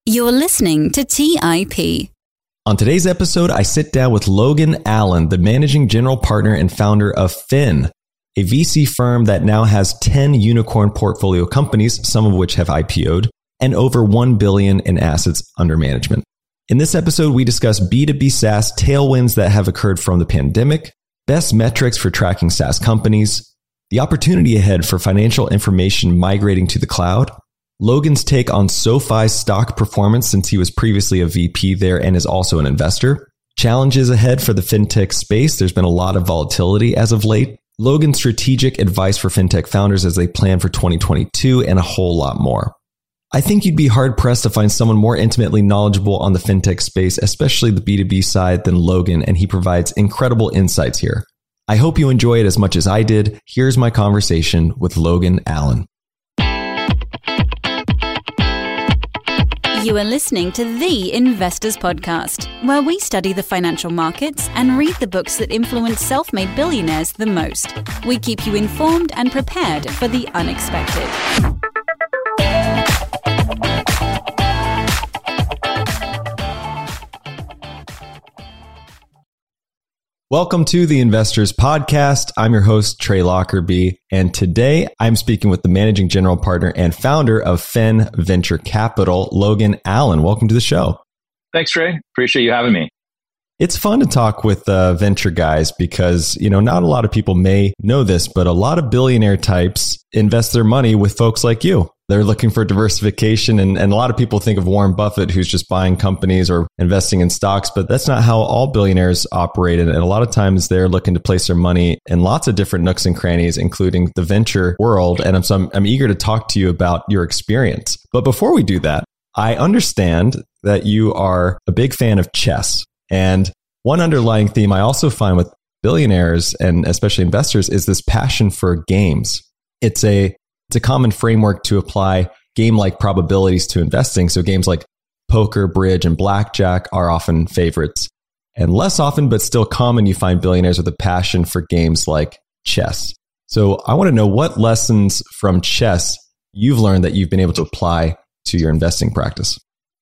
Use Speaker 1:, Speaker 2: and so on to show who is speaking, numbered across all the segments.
Speaker 1: You're listening to TIP.
Speaker 2: On today's episode, I sit down with Logan Allen, the managing general partner and founder of Fin, a VC firm that now has 10 unicorn portfolio companies, some of which have IPO'd, and over $1 billion in assets under management. In this episode, we discuss B2B SaaS tailwinds that have occurred from the pandemic, best metrics for tracking SaaS companies, the opportunity ahead for financial information migrating to the cloud, Logan's take on SoFi's stock performance since he was previously a VP there and is also an investor, challenges ahead for the fintech space. There's been a lot of volatility as of late, Logan's strategic advice for fintech founders as they plan for 2022, and a whole lot more. I think you'd be hard-pressed to find someone more intimately knowledgeable on the fintech space, especially the B2B side, than Logan, and he provides incredible insights here. I hope you enjoy it as much as I did. Here's my conversation with Logan Allen.
Speaker 1: You are listening to The Investors Podcast, where we study the financial markets and read the books that influence self-made billionaires the most. We keep you informed and prepared for the unexpected.
Speaker 2: Welcome to the Investors Podcast. I'm your host, Trey Lockerbie, and today I'm speaking with the managing general partner and founder of Fin Venture Capital, Logan Allen. Welcome to the show.
Speaker 3: Thanks, Trey. Appreciate you having me.
Speaker 2: It's fun to talk with venture guys because, not a lot of people may know this, but a lot of billionaire types invest their money with folks like you. They're looking for diversification, and a lot of people think of Warren Buffett, who's just buying companies or investing in stocks, but that's not how all billionaires operate. And a lot of times they're looking to place their money in lots of different nooks and crannies, including the venture world. And I'm eager to talk to you about your experience. But before we do that, I understand that you are a big fan of chess. And one underlying theme I also find with billionaires and especially investors is this passion for games. It's a common framework to apply game-like probabilities to investing. So games like poker, bridge, and blackjack are often favorites. And less often, but still common, you find billionaires with a passion for games like chess. So I want to know what lessons from chess you've learned that you've been able to apply to your investing practice.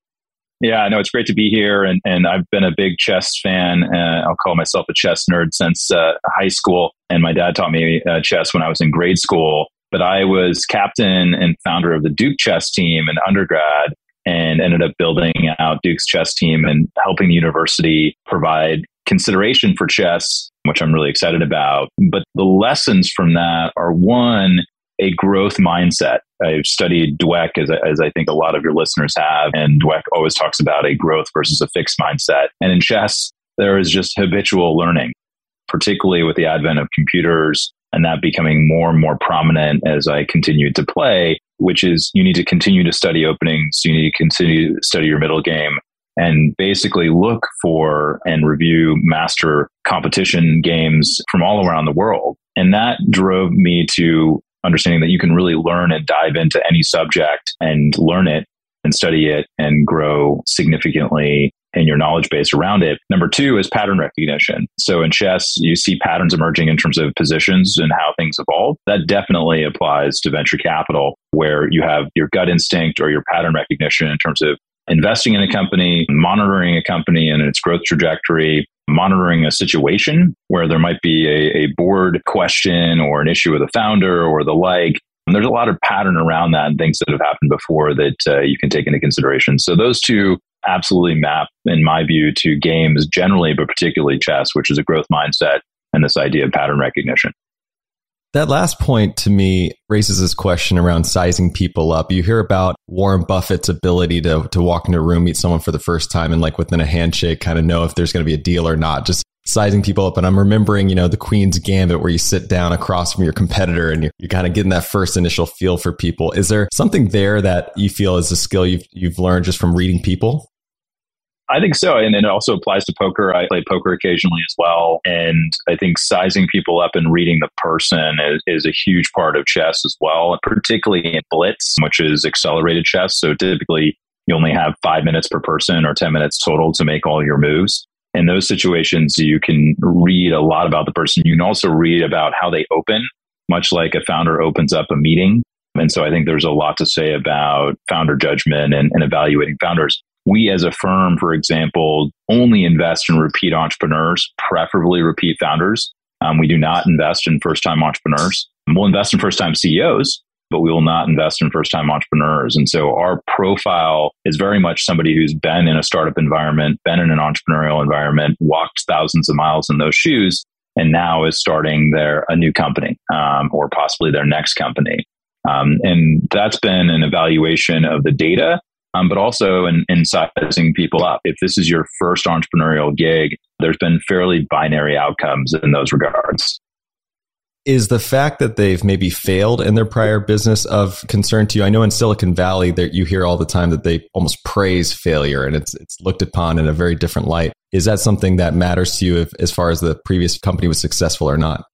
Speaker 3: Yeah, I know it's great to be here. And I've been a big chess fan. I'll call myself a chess nerd since high school. And my dad taught me chess when I was in grade school. But I was captain and founder of the Duke chess team in undergrad and ended up building out Duke's chess team and helping the university provide consideration for chess, which I'm really excited about. But the lessons from that are, one, a growth mindset. I've studied Dweck, as I think a lot of your listeners have, and Dweck always talks about a growth versus a fixed mindset. And in chess, there is just habitual learning, particularly with the advent of computers and that becoming more and more prominent as I continued to play, which is you need to continue to study openings, you need to continue to study your middle game, and basically look for and review master competition games from all around the world. And that drove me to understanding that you can really learn and dive into any subject and learn it and study it and grow significantly in your knowledge base around it. Number two is pattern recognition. So in chess, you see patterns emerging in terms of positions and how things evolve. That definitely applies to venture capital, where you have your gut instinct or your pattern recognition in terms of investing in a company, monitoring a company and its growth trajectory, monitoring a situation where there might be a board question or an issue with a founder or the like. And there's a lot of pattern around that and things that have happened before that you can take into consideration. So those two absolutely map, in my view, to games generally, but particularly chess, which is a growth mindset and this idea of pattern recognition.
Speaker 2: That last point to me raises this question around sizing people up. You hear about Warren Buffett's ability to walk into a room, meet someone for the first time, and like within a handshake, kind of know if there's going to be a deal or not, just sizing people up. And I'm remembering, the Queen's Gambit where you sit down across from your competitor and you're kind of getting that first initial feel for people. Is there something there that you feel is a skill you've learned just from reading people?
Speaker 3: I think so. And it also applies to poker. I play poker occasionally as well. And I think sizing people up and reading the person is a huge part of chess as well, particularly in blitz, which is accelerated chess. So typically you only have 5 minutes per person or 10 minutes total to make all your moves. In those situations, you can read a lot about the person. You can also read about how they open, much like a founder opens up a meeting. And so I think there's a lot to say about founder judgment and evaluating founders. We as a firm, for example, only invest in repeat entrepreneurs, preferably repeat founders. We do not invest in first-time entrepreneurs. We'll invest in first-time CEOs, but we will not invest in first-time entrepreneurs. And so our profile is very much somebody who's been in a startup environment, been in an entrepreneurial environment, walked thousands of miles in those shoes, and now is starting a new company or possibly their next company. And that's been an evaluation of the data, but also in sizing people up. If this is your first entrepreneurial gig, there's been fairly binary outcomes in those regards.
Speaker 2: Is the fact that they've maybe failed in their prior business of concern to you? I know in Silicon Valley that you hear all the time that they almost praise failure and it's looked upon in a very different light. Is that something that matters to you as far as the previous company was successful or not?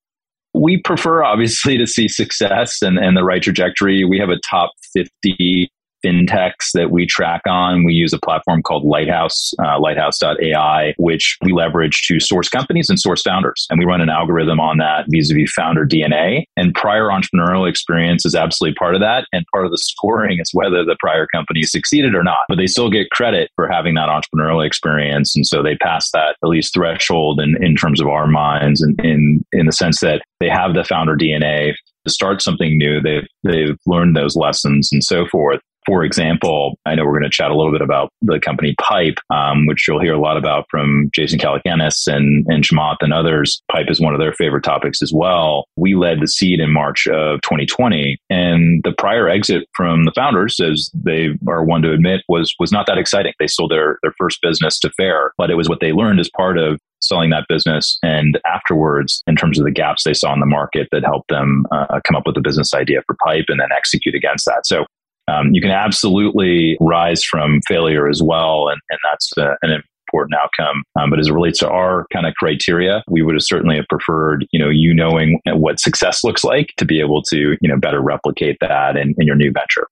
Speaker 3: We prefer obviously to see success and the right trajectory. We have a top 50 fintechs that we track on. We use a platform called Lighthouse, lighthouse.ai, which we leverage to source companies and source founders. And we run an algorithm on that vis-a-vis founder DNA. And prior entrepreneurial experience is absolutely part of that. And part of the scoring is whether the prior company succeeded or not. But they still get credit for having that entrepreneurial experience. And so they pass that at least threshold in terms of our minds and in the sense that they have the founder DNA to start something new. They've learned those lessons and so forth. For example, I know we're going to chat a little bit about the company Pipe, which you'll hear a lot about from Jason Calacanis and Chamath and others. Pipe is one of their favorite topics as well. We led the seed in March of 2020, and the prior exit from the founders, as they are one to admit, was not that exciting. They sold their first business to Fair, but it was what they learned as part of selling that business and afterwards in terms of the gaps they saw in the market that helped them come up with a business idea for Pipe and then execute against that. So you can absolutely rise from failure as well, and that's an important outcome. But as it relates to our kind of criteria, we would have certainly have preferred, you knowing what success looks like to be able to, better replicate that in your new venture.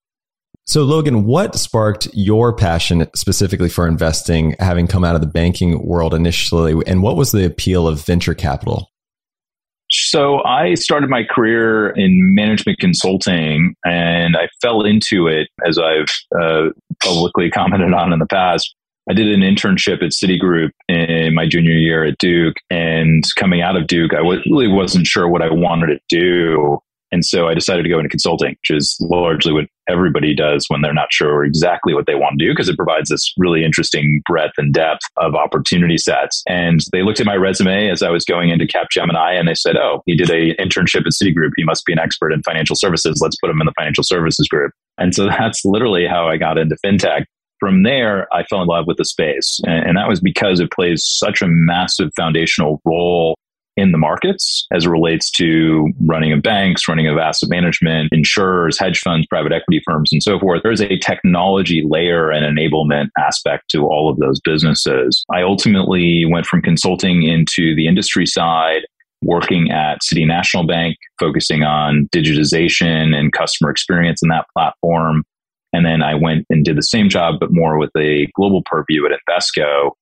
Speaker 2: So Logan, what sparked your passion specifically for investing, having come out of the banking world initially, and what was the appeal of venture capital?
Speaker 3: So I started my career in management consulting, and I fell into it, as I've publicly commented on in the past. I did an internship at Citigroup in my junior year at Duke, and coming out of Duke, I really wasn't sure what I wanted to do. And so I decided to go into consulting, which is largely what everybody does when they're not sure exactly what they want to do, because it provides this really interesting breadth and depth of opportunity sets. And they looked at my resume as I was going into Capgemini, and they said, oh, he did an internship at Citigroup. He must be an expert in financial services. Let's put him in the financial services group. And so that's literally how I got into fintech. From there, I fell in love with the space. And that was because it plays such a massive foundational role in the markets as it relates to running of banks, running of asset management, insurers, hedge funds, private equity firms, and so forth. There's a technology layer and enablement aspect to all of those businesses. I ultimately went from consulting into the industry side, working at City National Bank, focusing on digitization and customer experience in that platform. And then I went and did the same job, but more with a global purview at Invesco.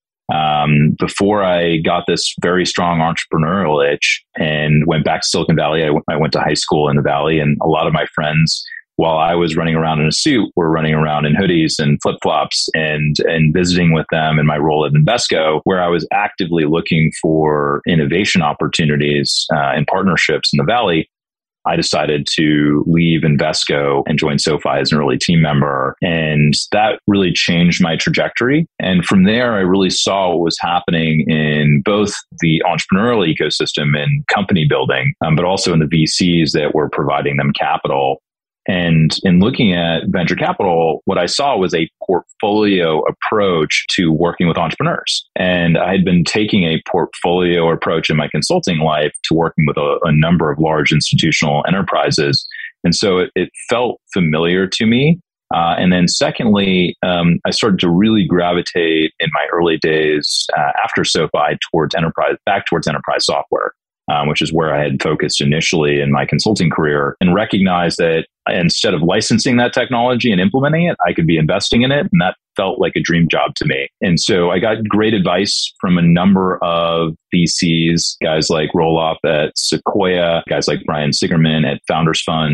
Speaker 3: Before I got this very strong entrepreneurial itch and went back to Silicon Valley, I went to high school in the Valley, and a lot of my friends, while I was running around in a suit, were running around in hoodies and flip-flops and visiting with them in my role at Invesco, where I was actively looking for innovation opportunities and partnerships in the Valley. I decided to leave Invesco and join SoFi as an early team member. And that really changed my trajectory. And from there, I really saw what was happening in both the entrepreneurial ecosystem and company building, but also in the VCs that were providing them capital. And in looking at venture capital, what I saw was a portfolio approach to working with entrepreneurs. And I had been taking a portfolio approach in my consulting life to working with a number of large institutional enterprises. And so it felt familiar to me. And then secondly, I started to really gravitate in my early days after SoFi towards enterprise software. Which is where I had focused initially in my consulting career, and recognized that instead of licensing that technology and implementing it, I could be investing in it. And that felt like a dream job to me. And so I got great advice from a number of VCs, guys like Roloff at Sequoia, guys like Brian Sigerman at Founders Fund,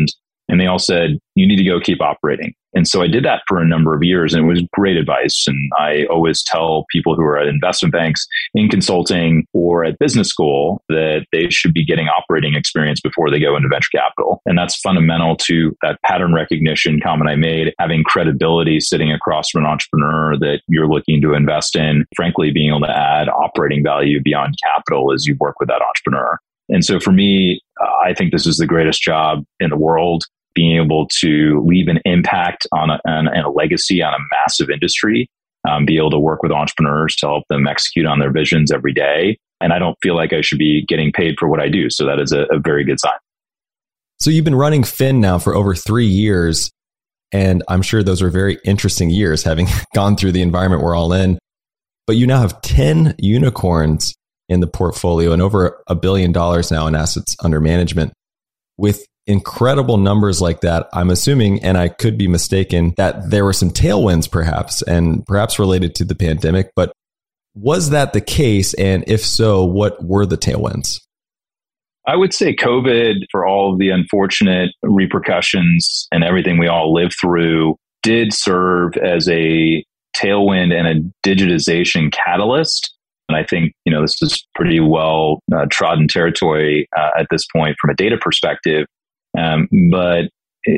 Speaker 3: And they all said, you need to go keep operating. And so I did that for a number of years, and it was great advice. And I always tell people who are at investment banks, in consulting, or at business school that they should be getting operating experience before they go into venture capital. And that's fundamental to that pattern recognition comment I made, having credibility sitting across from an entrepreneur that you're looking to invest in, frankly, being able to add operating value beyond capital as you work with that entrepreneur. And so for me, I think this is the greatest job in the world, being able to leave an impact on a legacy on a massive industry, be able to work with entrepreneurs to help them execute on their visions every day. And I don't feel like I should be getting paid for what I do. So that is a very good sign.
Speaker 2: So you've been running Fin now for over 3 years, and I'm sure those are very interesting years, having gone through the environment we're all in. But you now have 10 unicorns in the portfolio and over $1 billion now in assets under management. With incredible numbers like that, I'm assuming, and I could be mistaken, that there were some tailwinds perhaps, and perhaps related to the pandemic. But was that the case? And if so, what were the tailwinds?
Speaker 3: I would say COVID, for all of the unfortunate repercussions and everything we all lived through, did serve as a tailwind and a digitization catalyst. And I think, this is pretty well trodden territory at this point from a data perspective. But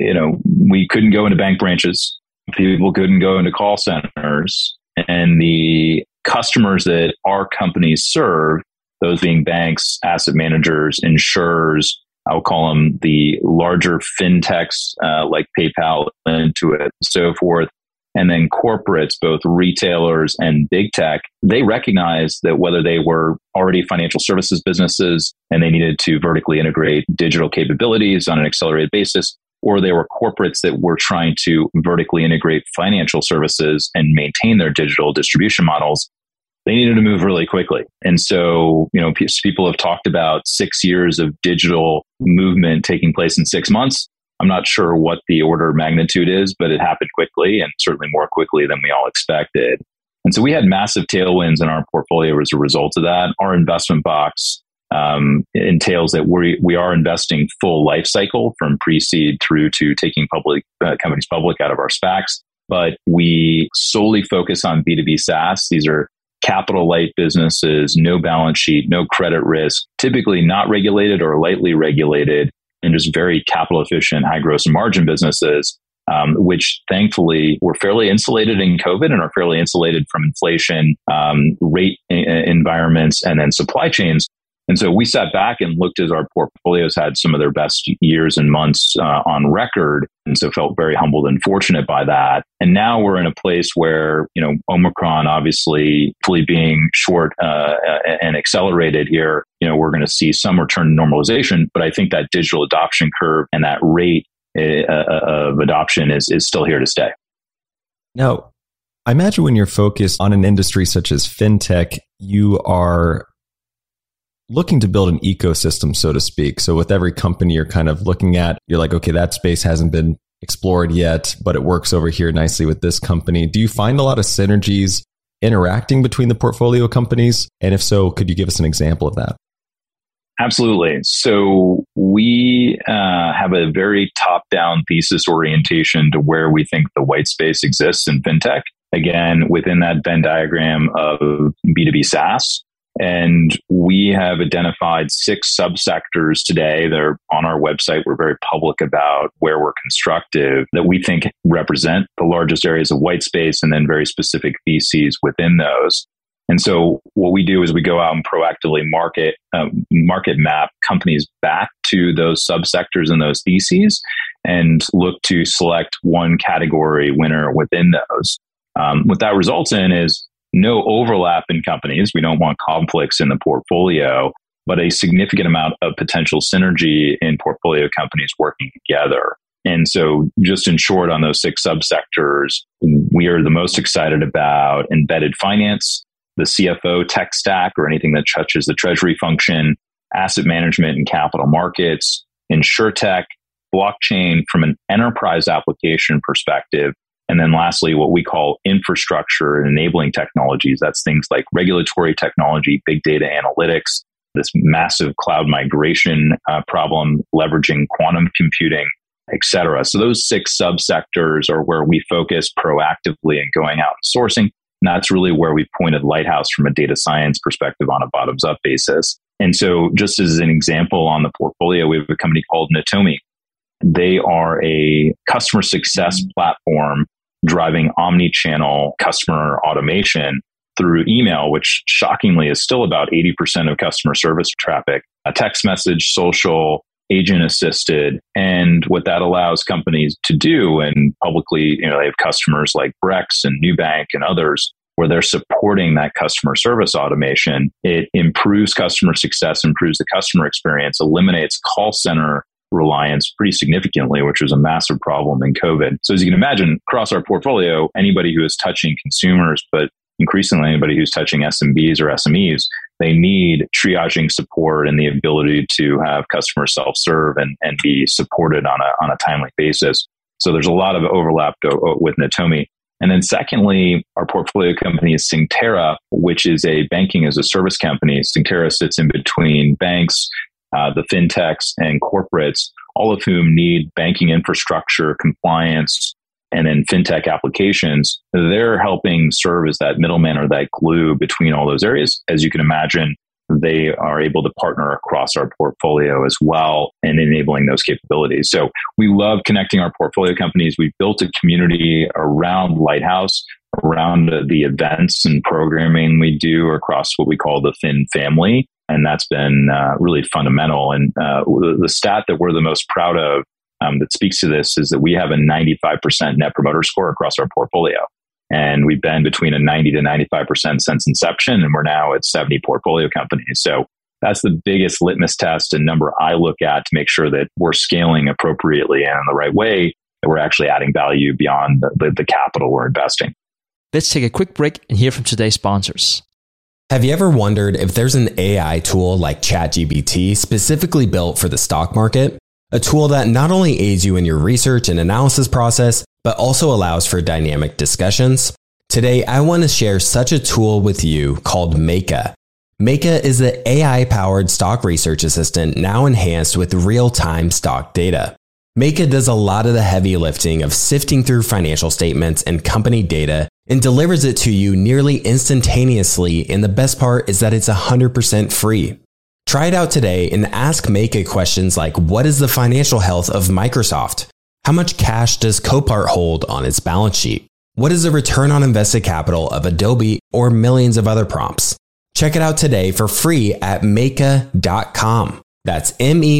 Speaker 3: we couldn't go into bank branches. People couldn't go into call centers. And the customers that our companies serve, those being banks, asset managers, insurers, I'll call them the larger fintechs like PayPal, Intuit, and so forth, and then corporates, both retailers and big tech, they recognized that whether they were already financial services businesses and they needed to vertically integrate digital capabilities on an accelerated basis, or they were corporates that were trying to vertically integrate financial services and maintain their digital distribution models, they needed to move really quickly. And so, people have talked about 6 years of digital movement taking place in 6 months. I'm not sure what the order of magnitude is, but it happened quickly, and certainly more quickly than we all expected. And so we had massive tailwinds in our portfolio as a result of that. Our investment box entails that we are investing full life cycle from pre-seed through to taking public companies public out of our SPACs. But we solely focus on B2B SaaS. These are capital light businesses, no balance sheet, no credit risk, typically not regulated or lightly regulated, and just very capital efficient, high gross margin businesses, which thankfully were fairly insulated in COVID and are fairly insulated from inflation, rate environments, and then supply chains. And so we sat back and looked as our portfolios had some of their best years and months on record. And so felt very humbled and fortunate by that. And now we're in a place where, Omicron obviously fully being short and accelerated here, we're going to see some return to normalization. But I think that digital adoption curve and that rate of adoption is still here to stay.
Speaker 2: Now, I imagine when you're focused on an industry such as fintech, you are looking to build an ecosystem, so to speak. So with every company you're kind of looking at, you're like, okay, that space hasn't been explored yet, but it works over here nicely with this company. Do you find a lot of synergies interacting between the portfolio companies? And if so, could you give us an example of that?
Speaker 3: Absolutely. So we have a very top-down thesis orientation to where we think the white space exists in fintech. Again, within that Venn diagram of B2B SaaS. And we have identified 6 subsectors today. They're on our website. We're very public about where we're constructive that we think represent the largest areas of white space and then very specific theses within those. And so what we do is we go out and proactively market map companies back to those subsectors and those theses and look to select one category winner within those. What that results in is no overlap in companies. We don't want conflicts in the portfolio, but a significant amount of potential synergy in portfolio companies working together. And so just in short, on those 6 subsectors, we are the most excited about embedded finance, the CFO tech stack, or anything that touches the treasury function, asset management and capital markets, insurtech, blockchain from an enterprise application perspective, and then lastly, what we call infrastructure and enabling technologies. That's things like regulatory technology, big data analytics, this massive cloud migration problem, leveraging quantum computing, etc. So those 6 subsectors are where we focus proactively in going out and sourcing. And that's really where we pointed Lighthouse from a data science perspective on a bottoms-up basis. And so just as an example on the portfolio, we have a company called Natomi. They are a customer success platform driving omni-channel customer automation through email, which shockingly is still about 80% of customer service traffic, a text message, social, agent assisted. And what that allows companies to do, and publicly, they have customers like Brex and Nubank and others, where they're supporting that customer service automation. It improves customer success, improves the customer experience, eliminates call center reliance pretty significantly, which was a massive problem in COVID. So as you can imagine, across our portfolio, anybody who is touching consumers, but increasingly anybody who's touching SMBs or SMEs, they need triaging support and the ability to have customer self-serve and be supported on a timely basis. So there's a lot of overlap with Natomi. And then secondly, our portfolio company is Synctera, which is a banking as a service company. Synctera sits in between banks, the fintechs and corporates, all of whom need banking infrastructure, compliance, and then fintech applications. They're helping serve as that middleman or that glue between all those areas. As you can imagine, they are able to partner across our portfolio as well and enabling those capabilities. So we love connecting our portfolio companies. We've built a community around Lighthouse, around the events and programming we do across what we call the Fin family. And that's been really fundamental. And the stat that we're the most proud of that speaks to this is that we have a 95% net promoter score across our portfolio. And we've been between a 90 to 95% since inception, and we're now at 70 portfolio companies. So that's the biggest litmus test and number I look at to make sure that we're scaling appropriately and in the right way, that we're actually adding value beyond the capital we're investing.
Speaker 4: Let's take a quick break and hear from today's sponsors.
Speaker 5: Have you ever wondered if there's an AI tool like ChatGPT specifically built for the stock market? A tool that not only aids you in your research and analysis process, but also allows for dynamic discussions? Today, I want to share such a tool with you called Meka. Meka is the AI-powered stock research assistant now enhanced with real-time stock data. Meka does a lot of the heavy lifting of sifting through financial statements and company data and delivers it to you nearly instantaneously, and the best part is that it's 100% free. Try it out today and ask Meka questions like, what is the financial health of Microsoft? How much cash does Copart hold on its balance sheet? What is the return on invested capital of Adobe, or millions of other prompts? Check it out today for free at Meka.com. That's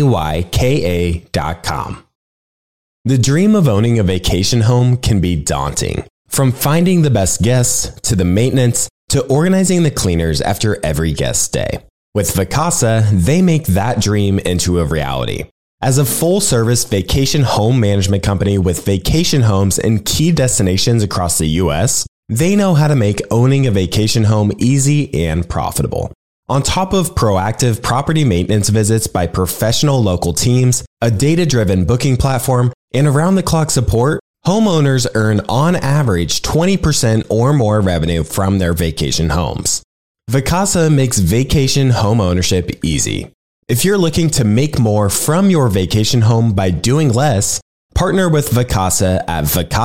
Speaker 5: MEYKA.com. The dream of owning a vacation home can be daunting. From finding the best guests, to the maintenance, to organizing the cleaners after every guest stay. With Vacasa, they make that dream into a reality. As a full-service vacation home management company with vacation homes in key destinations across the U.S., they know how to make owning a vacation home easy and profitable. On top of proactive property maintenance visits by professional local teams, a data-driven booking platform, and around-the-clock support, homeowners earn on average 20% or more revenue from their vacation homes. Vacasa makes vacation home ownership easy. If you're looking to make more from your vacation home by doing less, partner with Vacasa at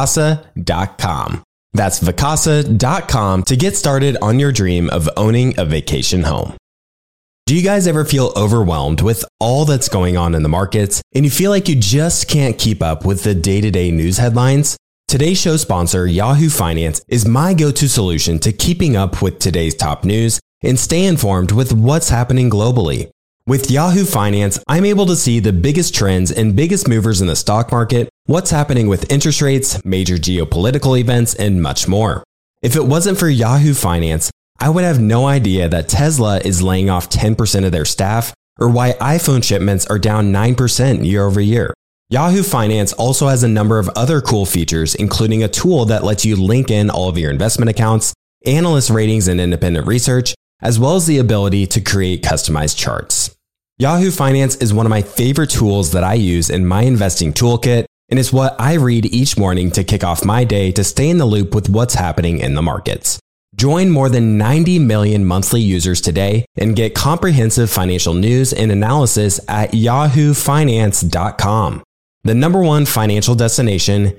Speaker 5: Vacasa.com. That's Vacasa.com to get started on your dream of owning a vacation home. Do you guys ever feel overwhelmed with all that's going on in the markets and you feel like you just can't keep up with the day-to-day news headlines? Today's show sponsor, Yahoo Finance, is my go-to solution to keeping up with today's top news and stay informed with what's happening globally. With Yahoo Finance, I'm able to see the biggest trends and biggest movers in the stock market, what's happening with interest rates, major geopolitical events, and much more. If it wasn't for Yahoo Finance, I would have no idea that Tesla is laying off 10% of their staff, or why iPhone shipments are down 9% year over year. Yahoo Finance also has a number of other cool features, including a tool that lets you link in all of your investment accounts, analyst ratings and independent research, as well as the ability to create customized charts. Yahoo Finance is one of my favorite tools that I use in my investing toolkit, and it's what I read each morning to kick off my day to stay in the loop with what's happening in the markets. Join more than 90 million monthly users today and get comprehensive financial news and analysis at yahoofinance.com. The number one financial destination,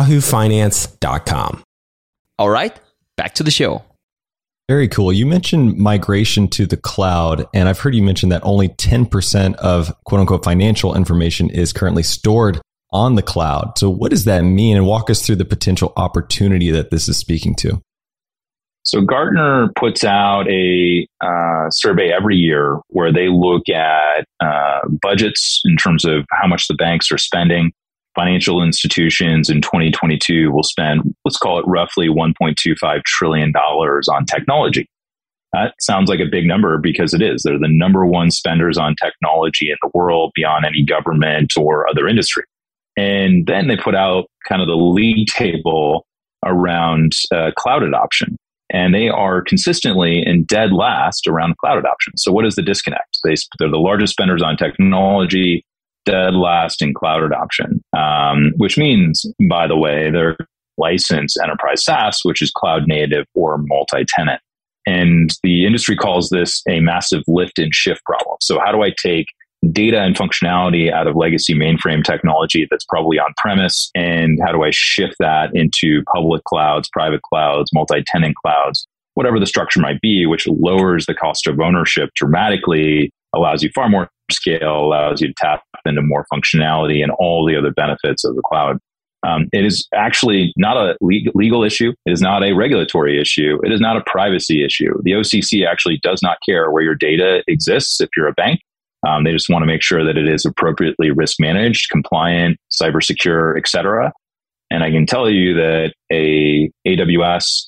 Speaker 5: yahoofinance.com.
Speaker 4: All right, back to the show.
Speaker 2: Very cool. You mentioned migration to the cloud, and I've heard you mention that only 10% of quote unquote financial information is currently stored on the cloud. So what does that mean? And walk us through the potential opportunity that this is speaking to.
Speaker 3: So Gartner puts out a survey every year where they look at budgets in terms of how much the banks are spending. Financial institutions in 2022 will spend, let's call it roughly $1.25 trillion on technology. That sounds like a big number because it is. They're the number one spenders on technology in the world beyond any government or other industry. And then they put out kind of the league table around cloud adoption. And they are consistently in dead last around cloud adoption. So what is the disconnect? They're the largest spenders on technology, dead last in cloud adoption, which means, by the way, they're licensed enterprise SaaS, which is cloud native or multi-tenant. And the industry calls this a massive lift and shift problem. So how do I take data and functionality out of legacy mainframe technology that's probably on premise, and how do I shift that into public clouds, private clouds, multi-tenant clouds, whatever the structure might be, which lowers the cost of ownership dramatically, allows you far more scale, allows you to tap into more functionality and all the other benefits of the cloud. It is actually not a legal issue. It is not a regulatory issue. It is not a privacy issue. The OCC actually does not care where your data exists if you're a bank. They just want to make sure that it is appropriately risk managed, compliant, cyber secure, et cetera. And I can tell you that a AWS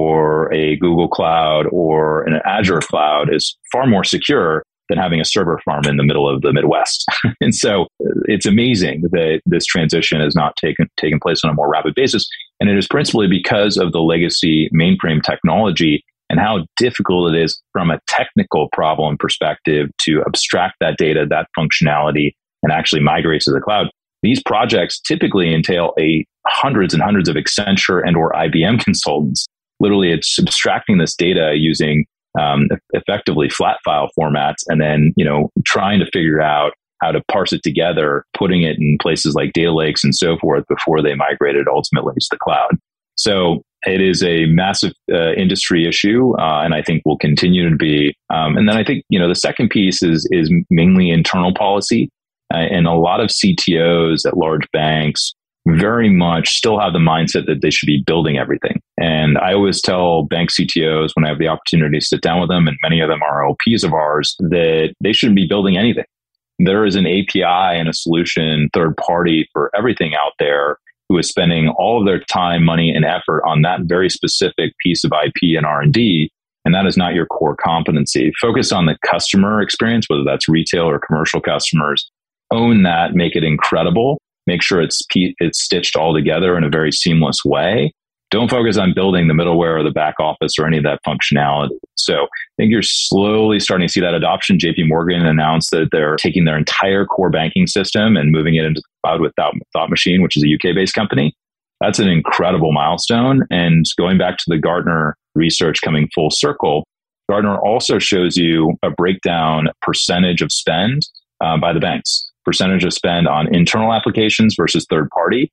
Speaker 3: or a Google Cloud or an Azure cloud is far more secure than having a server farm in the middle of the Midwest. And so it's amazing that this transition has not taken place on a more rapid basis. And it is principally because of the legacy mainframe technology and how difficult it is from a technical problem perspective to abstract that data, that functionality, and actually migrate to the cloud. These projects typically entail hundreds and hundreds of Accenture and or IBM consultants. Literally, it's abstracting this data using effectively flat file formats, and then trying to figure out how to parse it together, putting it in places like data lakes and so forth before they migrated ultimately to the cloud. So it is a massive industry issue, and I think will continue to be. And then I think the second piece is mainly internal policy, and a lot of CTOs at large banks very much still have the mindset that they should be building everything. And I always tell bank CTOs when I have the opportunity to sit down with them, and many of them are LPs of ours, that they shouldn't be building anything. There is an API and a solution third party for everything out there who is spending all of their time, money, and effort on that very specific piece of IP and R&D, and that is not your core competency. Focus on the customer experience, whether that's retail or commercial customers. Own that, make it incredible. Make sure it's stitched all together in a very seamless way. Don't focus on building the middleware or the back office or any of that functionality. So I think you're slowly starting to see that adoption. JP Morgan announced that they're taking their entire core banking system and moving it into the cloud with Thought Machine, which is a UK-based company. That's an incredible milestone. And going back to the Gartner research coming full circle, Gartner also shows you a breakdown percentage of spend by the banks, percentage of spend on internal applications versus third party.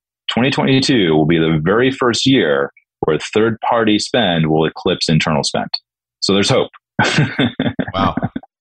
Speaker 3: 2022 will be the very first year where third-party spend will eclipse internal spend. So there's hope.
Speaker 2: Wow.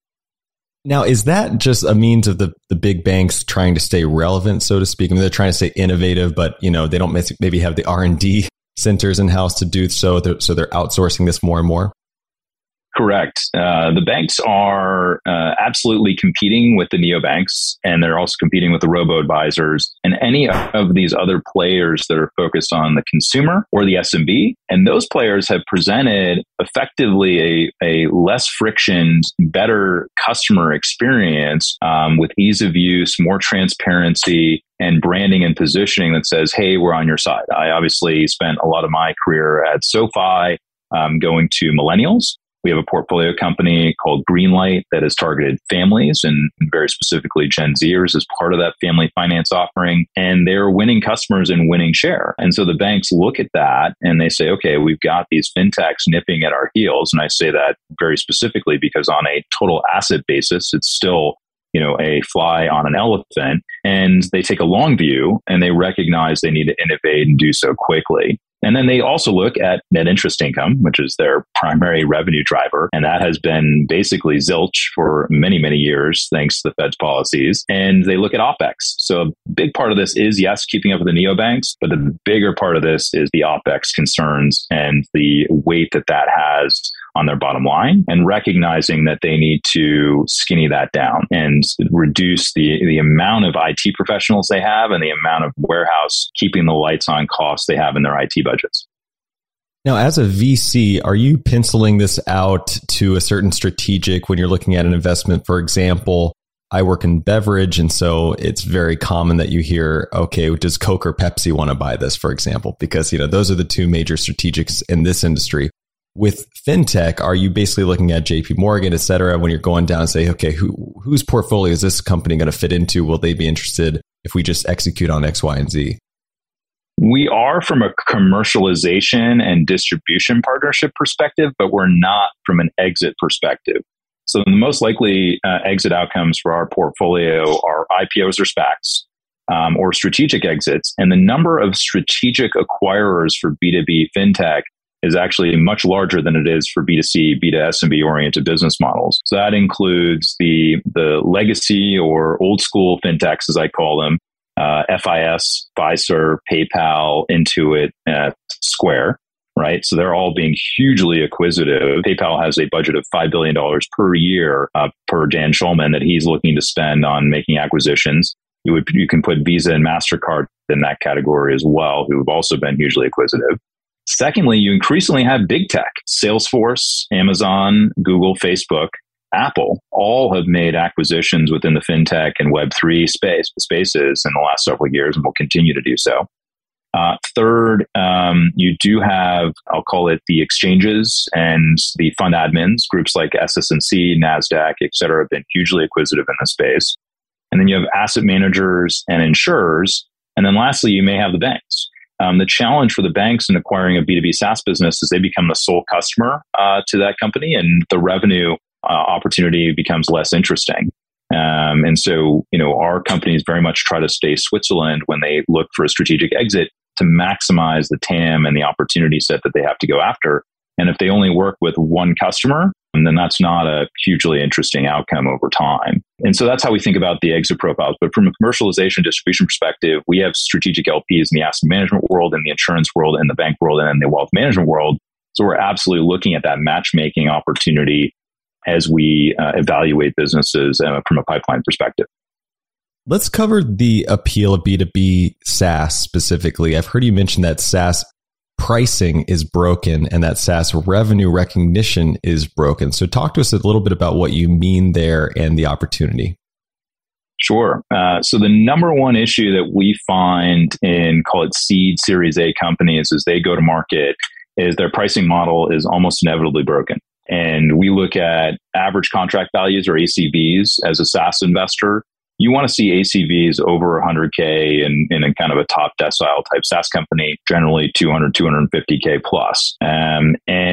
Speaker 2: Now, is that just a means of the big banks trying to stay relevant, so to speak? I mean, they're trying to stay innovative, but they don't maybe have the R&D centers in-house to do so they're outsourcing this more and more?
Speaker 3: Correct. The banks are absolutely competing with the neobanks, and they're also competing with the robo-advisors and any of these other players that are focused on the consumer or the SMB. And those players have presented effectively a less friction, better customer experience with ease of use, more transparency, and branding and positioning that says, hey, we're on your side. I obviously spent a lot of my career at SoFi going to millennials. We have a portfolio company called Greenlight that has targeted families and very specifically Gen Zers as part of that family finance offering. And they're winning customers and winning share. And so the banks look at that and they say, okay, we've got these fintechs nipping at our heels. And I say that very specifically because on a total asset basis, it's still a fly on an elephant, and they take a long view and they recognize they need to innovate and do so quickly. And then they also look at net interest income, which is their primary revenue driver. And that has been basically zilch for many, many years, thanks to the Fed's policies. And they look at OPEX. So a big part of this is, yes, keeping up with the neobanks, but the bigger part of this is the OPEX concerns and the weight that that has on their bottom line, and recognizing that they need to skinny that down and reduce the amount of IT professionals they have and the amount of warehouse keeping the lights on costs they have in their IT budgets.
Speaker 2: Now, as a VC, are you penciling this out to a certain strategic when you're looking at an investment? For example, I work in beverage, and so it's very common that you hear, okay, does Coke or Pepsi want to buy this, for example? Because, those are the two major strategics in this industry. With fintech, are you basically looking at JP Morgan, et cetera, when you're going down and say, okay, whose portfolio is this company going to fit into? Will they be interested if we just execute on X, Y, and Z?
Speaker 3: We are from a commercialization and distribution partnership perspective, but we're not from an exit perspective. So the most likely exit outcomes for our portfolio are IPOs or SPACs or strategic exits. And the number of strategic acquirers for B2B fintech is actually much larger than it is for B2C, B2SMB oriented business models. So that includes the legacy or old school fintechs, as I call them, FIS, Fiserv, PayPal, Intuit, Square, right? So they're all being hugely acquisitive. PayPal has a budget of $5 billion per year per Dan Schulman that he's looking to spend on making acquisitions. You can put Visa and MasterCard in that category as well, who have also been hugely acquisitive. Secondly, you increasingly have big tech. Salesforce, Amazon, Google, Facebook, Apple all have made acquisitions within the fintech and Web3 spaces in the last several years and will continue to do so. Third, you do have, I'll call it the exchanges and the fund admins. Groups like SS&C, NASDAQ, et cetera, have been hugely acquisitive in the space. And then you have asset managers and insurers. And then lastly, you may have the banks. The challenge for the banks in acquiring a B2B SaaS business is they become the sole customer to that company, and the revenue opportunity becomes less interesting. And so, our companies very much try to stay Switzerland when they look for a strategic exit to maximize the TAM and the opportunity set that they have to go after. And if they only work with one customer, then that's not a hugely interesting outcome over time. And so that's how we think about the exit profiles. But from a commercialization distribution perspective, we have strategic LPs in the asset management world, in the insurance world, in the bank world, and in the wealth management world. So we're absolutely looking at that matchmaking opportunity as we evaluate businesses from a pipeline perspective.
Speaker 2: Let's cover the appeal of B2B SaaS specifically. I've heard you mention that SaaS pricing is broken and that SaaS revenue recognition is broken. So talk to us a little bit about what you mean there and the opportunity.
Speaker 3: Sure. So the number one issue that we find in, call it seed Series A companies as they go to market is their pricing model is almost inevitably broken. And we look at average contract values or ACVs as a SaaS investor. You want to see ACVs over 100K in a kind of a top decile type SaaS company, generally 200, 250K plus. And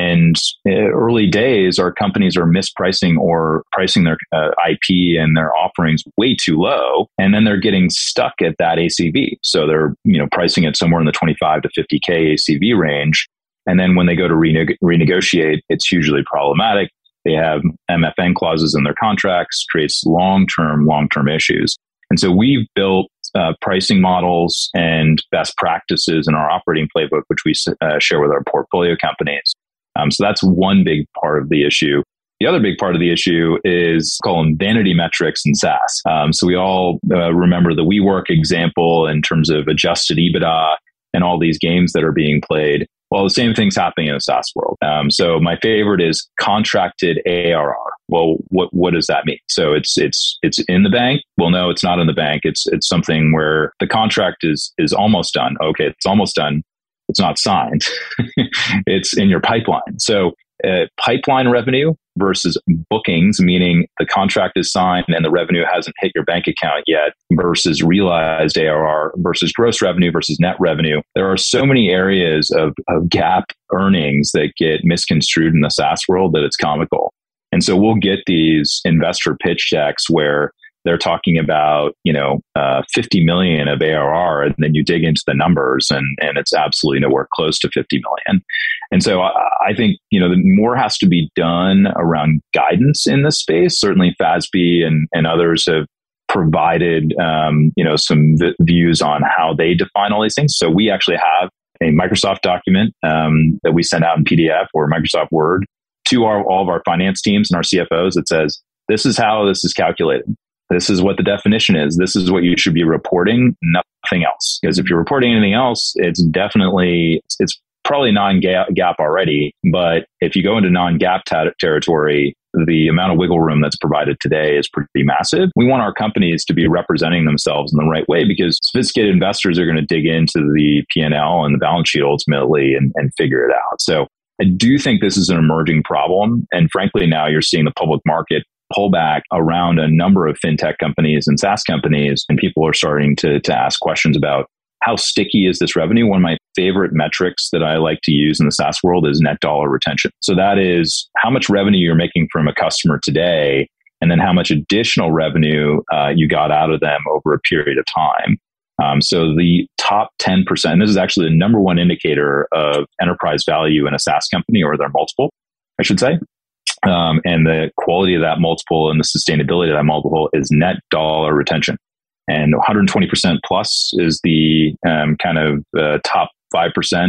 Speaker 3: early days, our companies are mispricing or pricing their IP and their offerings way too low. And then they're getting stuck at that ACV. So they're pricing it somewhere in the 25 to 50K ACV range. And then when they go to renegotiate, it's hugely problematic. They have MFN clauses in their contracts, creates long-term issues. And so we've built pricing models and best practices in our operating playbook, which we share with our portfolio companies. So that's one big part of the issue. The other big part of the issue is call them vanity metrics in SaaS. So we all remember the WeWork example in terms of adjusted EBITDA and all these games that are being played. Well, the same thing's happening in the SaaS world. So my favorite is contracted ARR. Well, what does that mean? So it's in the bank. Well, no, it's not in the bank. It's something where the contract is almost done. Okay, it's almost done. It's not signed. It's in your pipeline. So pipeline revenue versus bookings, meaning the contract is signed and the revenue hasn't hit your bank account yet, versus realized ARR versus gross revenue versus net revenue. There are so many areas of GAAP earnings that get misconstrued in the SaaS world that it's comical. And so we'll get these investor pitch decks where they're talking about, 50 million of ARR, and then you dig into the numbers and it's absolutely nowhere close to 50 million. And so I think, more has to be done around guidance in this space. Certainly FASB and others have provided, some views on how they define all these things. So we actually have a Microsoft document that we send out in PDF or Microsoft Word to all of our finance teams and our CFOs that says, this is how this is calculated. This is what the definition is. This is what you should be reporting, nothing else. Because if you're reporting anything else, it's probably non-GAAP already. But if you go into non-GAAP territory, the amount of wiggle room that's provided today is pretty massive. We want our companies to be representing themselves in the right way because sophisticated investors are going to dig into the P&L and the balance sheet ultimately and figure it out. So I do think this is an emerging problem. And frankly, now you're seeing the public market pull back around a number of fintech companies and SaaS companies, and people are starting to ask questions about how sticky is this revenue. One of my favorite metrics that I like to use in the SaaS world is net dollar retention. So that is how much revenue you're making from a customer today, and then how much additional revenue you got out of them over a period of time. So the top 10%, this is actually the number one indicator of enterprise value in a SaaS company, or their multiple, I should say. And the quality of that multiple and the sustainability of that multiple is net dollar retention. And 120% plus is the top 5%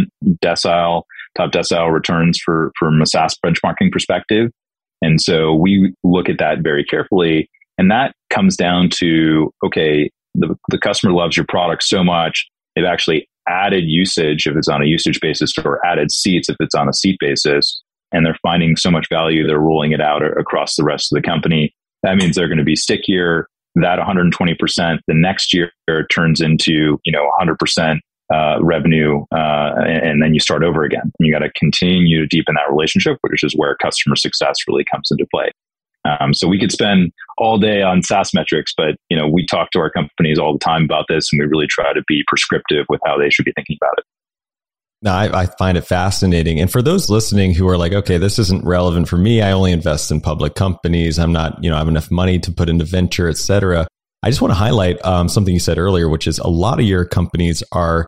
Speaker 3: top decile returns from a SaaS benchmarking perspective. And so we look at that very carefully. And that comes down to, okay, the customer loves your product so much, they've actually added usage if it's on a usage basis, or added seats if it's on a seat basis. And they're finding so much value, they're rolling it out across the rest of the company. That means they're going to be stickier. That 120% the next year turns into 100% revenue, and then you start over again. And you got to continue to deepen that relationship, which is where customer success really comes into play. So we could spend all day on SaaS metrics, but we talk to our companies all the time about this, and we really try to be prescriptive with how they should be thinking about it.
Speaker 2: No, I find it fascinating. And for those listening who are like, okay, this isn't relevant for me. I only invest in public companies. I'm not, I have enough money to put into venture, et cetera. I just want to highlight something you said earlier, which is a lot of your companies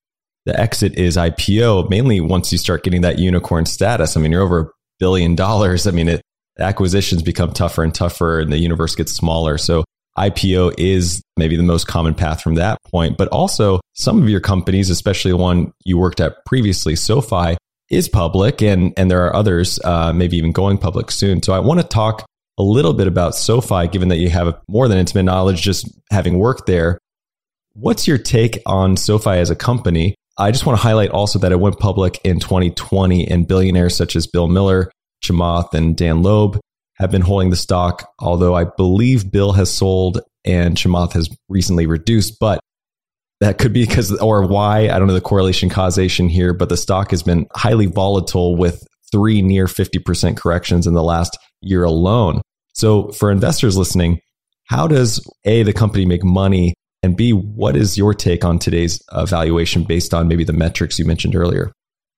Speaker 2: the exit is IPO, mainly once you start getting that unicorn status. I mean, you're over $1 billion. I mean, acquisitions become tougher and tougher and the universe gets smaller. So IPO is maybe the most common path from that point. But also some of your companies, especially the one you worked at previously, SoFi, is public, and there are others maybe even going public soon. So I want to talk a little bit about SoFi, given that you have more than intimate knowledge just having worked there. What's your take on SoFi as a company? I just want to highlight also that it went public in 2020, and billionaires such as Bill Miller, Chamath, and Dan Loeb have been holding the stock, although I believe Bill has sold and Chamath has recently reduced, but that could be because, or why, I don't know the correlation causation here, but the stock has been highly volatile with 3 near 50% corrections in the last year alone. So for investors listening, how does A, the company make money, and B, what is your take on today's valuation based on maybe the metrics you mentioned earlier?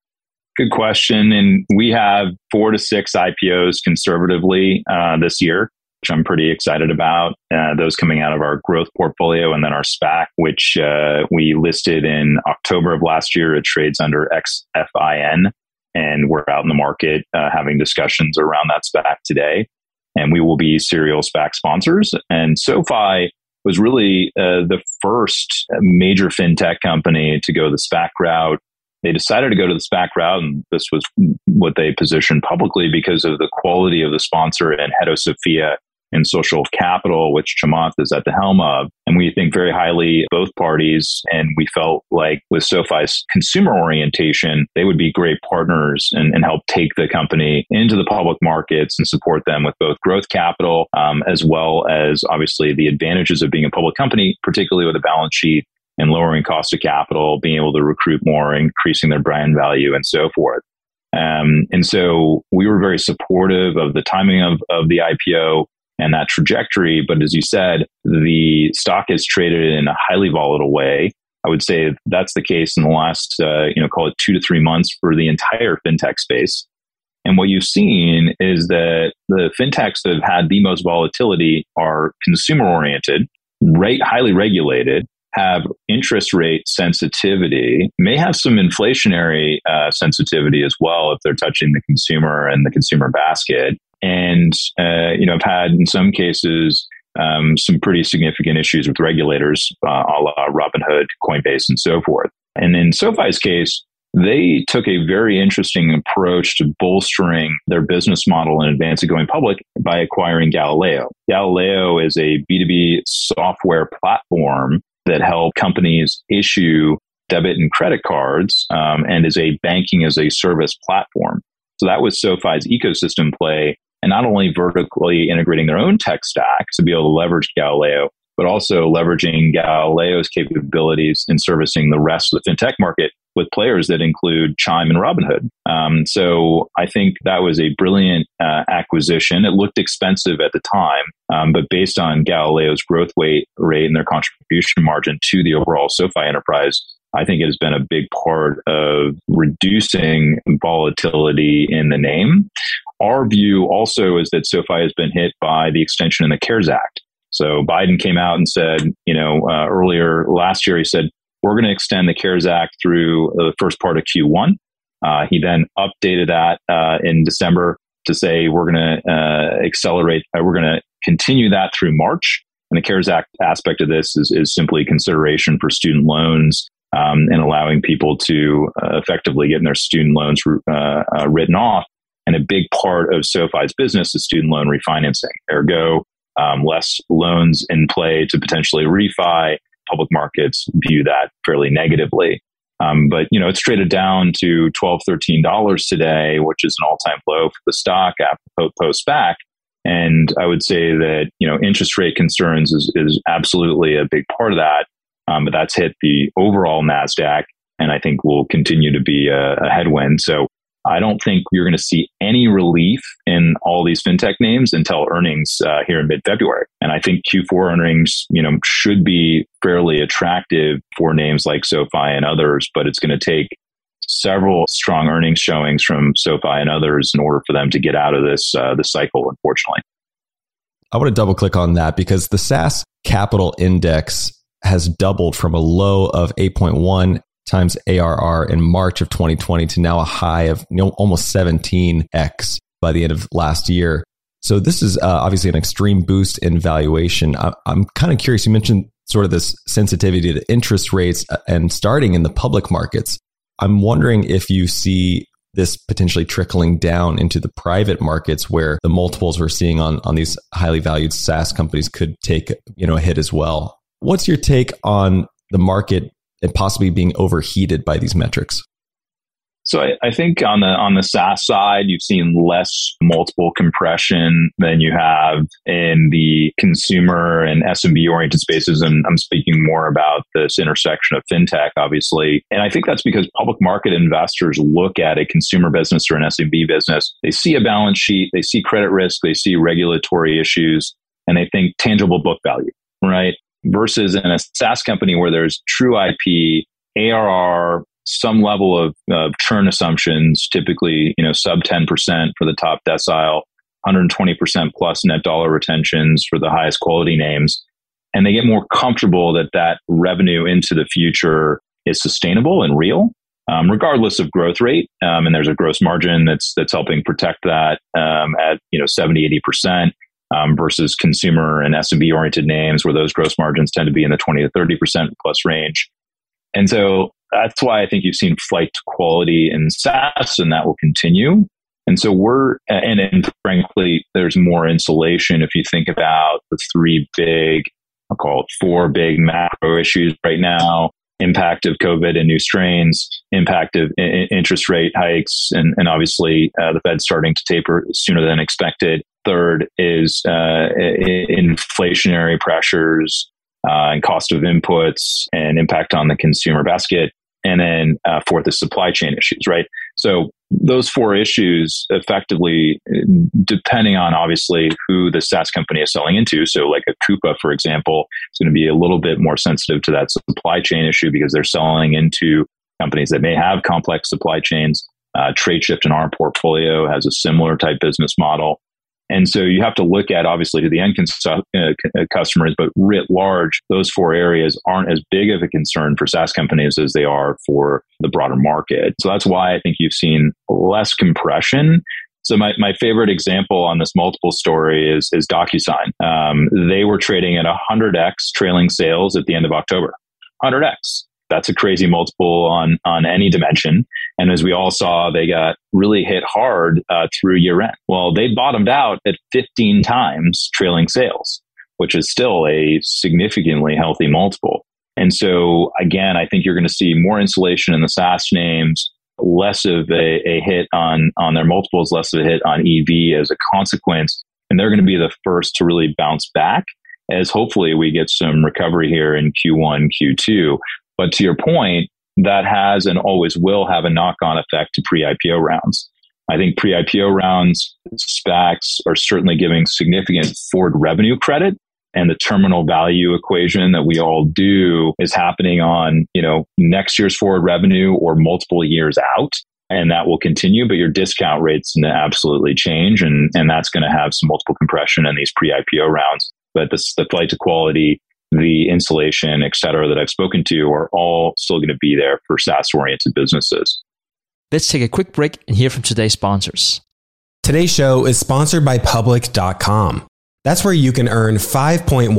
Speaker 3: Good question. And we have 4 to 6 IPOs conservatively this year, which I'm pretty excited about. Those coming out of our growth portfolio, and then our SPAC, which we listed in October of last year. It trades under XFIN, and we're out in the market having discussions around that SPAC today. And we will be serial SPAC sponsors. And SoFi was really the first major fintech company to go the SPAC route. They decided to go to the SPAC route, and this was what they positioned publicly because of the quality of the sponsor and head of Sophia and Social Capital, which Chamath is at the helm of. And we think very highly of both parties. And we felt like with SoFi's consumer orientation, they would be great partners and help take the company into the public markets and support them with both growth capital, as well as obviously the advantages of being a public company, particularly with a balance sheet and lowering cost of capital, being able to recruit more, increasing their brand value, and so forth. And so we were very supportive of the timing of the IPO and that trajectory. But as you said, the stock is traded in a highly volatile way. I would say that's the case in the last, call it 2 to 3 months for the entire fintech space. And what you've seen is that the fintechs that have had the most volatility are consumer oriented. highly regulated, have interest rate sensitivity, may have some inflationary sensitivity as well if they're touching the consumer and the consumer basket. And, have had in some cases some pretty significant issues with regulators, a la Robinhood, Coinbase, and so forth. And in SoFi's case, they took a very interesting approach to bolstering their business model in advance of going public by acquiring Galileo. Galileo is a B2B software platform that help companies issue debit and credit cards and is a banking as a service platform. So that was SoFi's ecosystem play, and not only vertically integrating their own tech stack to be able to leverage Galileo, but also leveraging Galileo's capabilities in servicing the rest of the fintech market with players that include Chime and Robinhood. So I think that was a brilliant acquisition. It looked expensive at the time, but based on Galileo's growth rate and their contribution margin to the overall SoFi enterprise, I think it has been a big part of reducing volatility in the name. Our view also is that SoFi has been hit by the extension in the CARES Act. So Biden came out and said, earlier last year, he said, we're going to extend the CARES Act through the first part of Q1. He then updated that in December to say we're going to accelerate, we're going to continue that through March. And the CARES Act aspect of this is simply consideration for student loans and allowing people to effectively get their student loans written off. And a big part of SoFi's business is student loan refinancing. Ergo, less loans in play to potentially refi. Public markets view that fairly negatively. But it's traded down to $12, $13 today, which is an all-time low for the stock after post-SPAC. And I would say that, interest rate concerns is absolutely a big part of that. But that's hit the overall NASDAQ, and I think will continue to be a headwind. So I don't think you're going to see any relief in all these fintech names until earnings here in mid-February. And I think Q4 earnings, should be fairly attractive for names like SoFi and others, but it's going to take several strong earnings showings from SoFi and others in order for them to get out of this cycle, unfortunately.
Speaker 2: I want to double click on that because the SaaS Capital Index has doubled from a low of 8.1 times ARR in March of 2020 to now a high of almost 17x by the end of last year. So this is obviously an extreme boost in valuation. I'm kind of curious. You mentioned sort of this sensitivity to interest rates and starting in the public markets. I'm wondering if you see this potentially trickling down into the private markets where the multiples we're seeing on these highly valued SaaS companies could take a hit as well. What's your take on the market and possibly being overheated by these metrics?
Speaker 3: So I think on the SaaS side, you've seen less multiple compression than you have in the consumer and SMB oriented spaces. And I'm speaking more about this intersection of fintech, obviously. And I think that's because public market investors look at a consumer business or an SMB business. They see a balance sheet, they see credit risk, they see regulatory issues, and they think tangible book value, right? Versus in a SaaS company where there's true IP, ARR, some level of churn assumptions, typically, sub 10% for the top decile, 120% plus net dollar retentions for the highest quality names. And they get more comfortable that revenue into the future is sustainable and real, regardless of growth rate. And there's a gross margin that's helping protect that at 70, 80%. Versus consumer and SMB oriented names where those gross margins tend to be in the 20 to 30% plus range. And so that's why I think you've seen flight to quality in SaaS, and that will continue. And so and frankly, there's more insulation if you think about the I'll call it 4 big macro issues right now: impact of COVID and new strains, impact of interest rate hikes, and obviously the Fed starting to taper sooner than expected. Third is inflationary pressures and cost of inputs and impact on the consumer basket. And then fourth is supply chain issues, right? So those 4 issues effectively, depending on obviously who the SaaS company is selling into. So like a Coupa, for example, is going to be a little bit more sensitive to that supply chain issue because they're selling into companies that may have complex supply chains. TradeShift in our portfolio has a similar type business model. And so you have to look at, obviously, to the end customers, but writ large, those four areas aren't as big of a concern for SaaS companies as they are for the broader market. So that's why I think you've seen less compression. So my favorite example on this multiple story is DocuSign. They were trading at 100x trailing sales at the end of October. 100x. That's a crazy multiple on any dimension. And as we all saw, they got really hit hard through year end. Well, they bottomed out at 15 times trailing sales, which is still a significantly healthy multiple. And so, again, I think you're going to see more insulation in the SaaS names, less of a hit on their multiples, less of a hit on EV as a consequence. And they're going to be the first to really bounce back as hopefully we get some recovery here in Q1, Q2. But to your point, that has and always will have a knock-on effect to pre-IPO rounds. I think pre-IPO rounds, SPACs are certainly giving significant forward revenue credit, and the terminal value equation that we all do is happening on, next year's forward revenue or multiple years out, and that will continue. But your discount rates absolutely change, and that's going to have some multiple compression in these pre-IPO rounds. But the flight to quality, the insulation, et cetera, that I've spoken to are all still going to be there for SaaS-oriented businesses.
Speaker 4: Let's take a quick break and hear from today's sponsors.
Speaker 5: Today's show is sponsored by Public.com. That's where you can earn 5.1%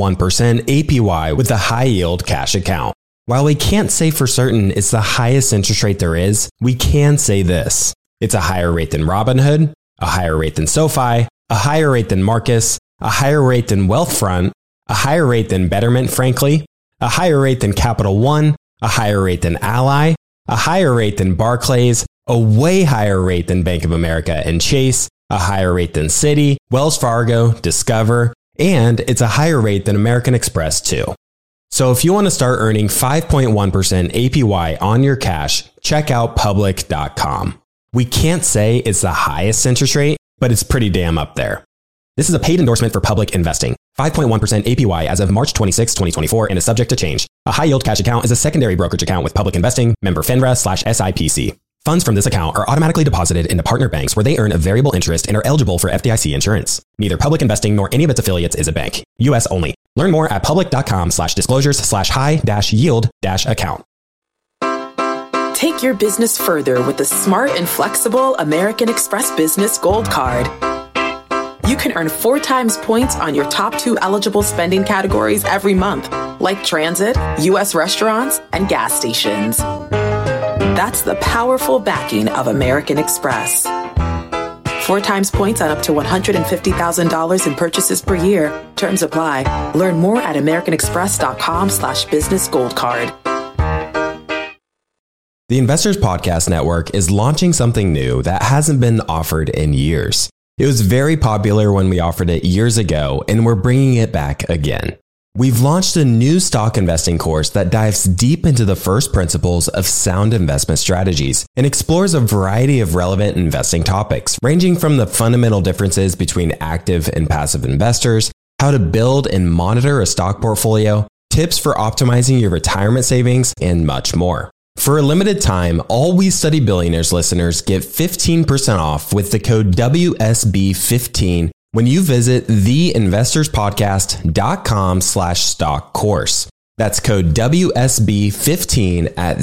Speaker 5: APY with a high-yield cash account. While we can't say for certain it's the highest interest rate there is, we can say this. It's a higher rate than Robinhood, a higher rate than SoFi, a higher rate than Marcus, a higher rate than Wealthfront, a higher rate than Betterment, frankly, a higher rate than Capital One, a higher rate than Ally, a higher rate than Barclays, a way higher rate than Bank of America and Chase, a higher rate than Citi, Wells Fargo, Discover, and it's a higher rate than American Express too. So if you want to start earning 5.1% APY on your cash, check out Public.com. We can't say it's the highest interest rate, but it's pretty damn up there. This is a paid endorsement for Public Investing. 5.1% APY as of March 26, 2024, and is subject to change. A high-yield cash account is a secondary brokerage account with Public Investing, member FINRA/SIPC. Funds from this account are automatically deposited into partner banks where they earn a variable interest and are eligible for FDIC insurance. Neither Public Investing nor any of its affiliates is a bank. U.S. only. Learn more at public.com/disclosures/high-yield-account.
Speaker 6: Take your business further with the smart and flexible American Express Business Gold Card. You can earn 4 times points on your top 2 eligible spending categories every month, like transit, U.S. restaurants, and gas stations. That's the powerful backing of American Express. 4 times points on up to $150,000 in purchases per year. Terms apply. Learn more at americanexpress.com/business gold card.
Speaker 5: The Investors Podcast Network is launching something new that hasn't been offered in years. It was very popular when we offered it years ago, and we're bringing it back again. We've launched a new stock investing course that dives deep into the first principles of sound investment strategies and explores a variety of relevant investing topics, ranging from the fundamental differences between active and passive investors, how to build and monitor a stock portfolio, tips for optimizing your retirement savings, and much more. For a limited time, all We Study Billionaires listeners get 15% off with the code WSB15 when you visit theinvestorspodcast.com/stock course. That's code WSB15 at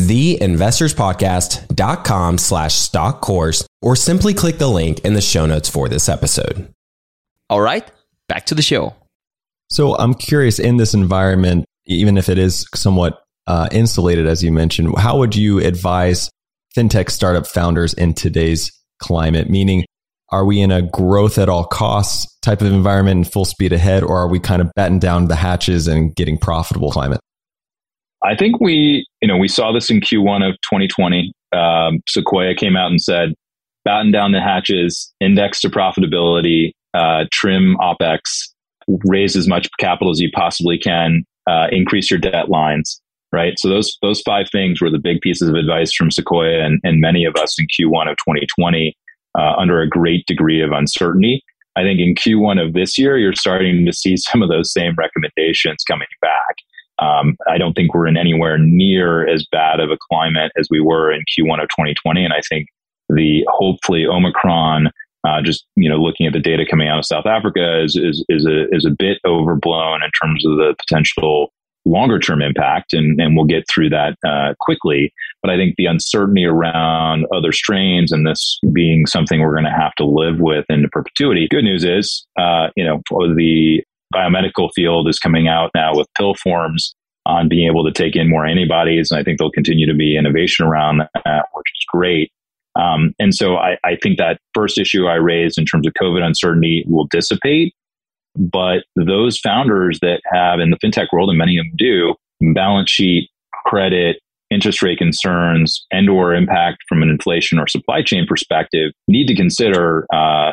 Speaker 5: theinvestorspodcast.com/stock course, or simply click the link in the show notes for this episode.
Speaker 4: All right, back to the show.
Speaker 2: So I'm curious, in this environment, even if it is somewhat insulated, as you mentioned, how would you advise fintech startup founders in today's climate? Meaning, are we in a growth at all costs type of environment and full speed ahead, or are we kind of batten down the hatches and getting profitable climate?
Speaker 3: I think we saw this in Q1 of 2020. Sequoia came out and said, batten down the hatches, index to profitability, trim OpEx, raise as much capital as you possibly can, increase your debt lines. Right. So those 5 things were the big pieces of advice from Sequoia and many of us in Q1 of 2020 under a great degree of uncertainty. I think in Q1 of this year, you're starting to see some of those same recommendations coming back. I don't think we're in anywhere near as bad of a climate as we were in Q1 of 2020. And I think the hopefully Omicron Just looking at the data coming out of South Africa is a bit overblown in terms of the potential longer term impact, and we'll get through that quickly. But I think the uncertainty around other strains and this being something we're going to have to live with into perpetuity. Good news is, the biomedical field is coming out now with pill forms on being able to take in more antibodies, and I think there'll continue to be innovation around that, which is great. And so I think that first issue I raised in terms of COVID uncertainty will dissipate. But those founders that have in the fintech world, and many of them do, balance sheet, credit, interest rate concerns, and or impact from an inflation or supply chain perspective, need to consider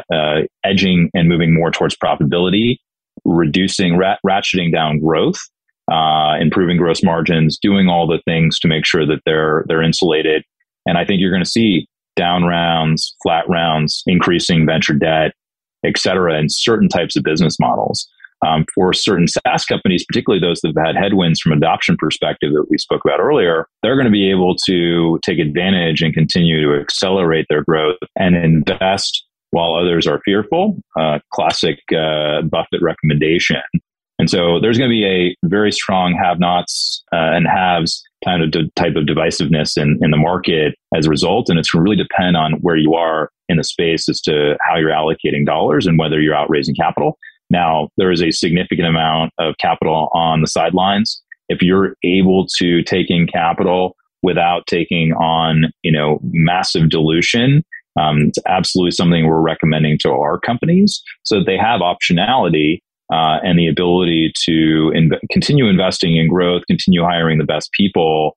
Speaker 3: edging and moving more towards profitability, reducing, ratcheting down growth, improving gross margins, doing all the things to make sure that they're insulated. And I think you're going to see down rounds, flat rounds, increasing venture debt, et cetera, in certain types of business models. For certain SaaS companies, particularly those that have had headwinds from adoption perspective that we spoke about earlier, they're going to be able to take advantage and continue to accelerate their growth and invest while others are fearful. Classic Buffett recommendation. And so there's going to be a very strong have-nots and haves kind of type of divisiveness in the market as a result. And it's going to really depend on where you are in the space as to how you're allocating dollars and whether you're out raising capital. Now, there is a significant amount of capital on the sidelines. If you're able to take in capital without taking on, massive dilution, it's absolutely something we're recommending to our companies so that they have optionality and the ability to continue investing in growth, continue hiring the best people,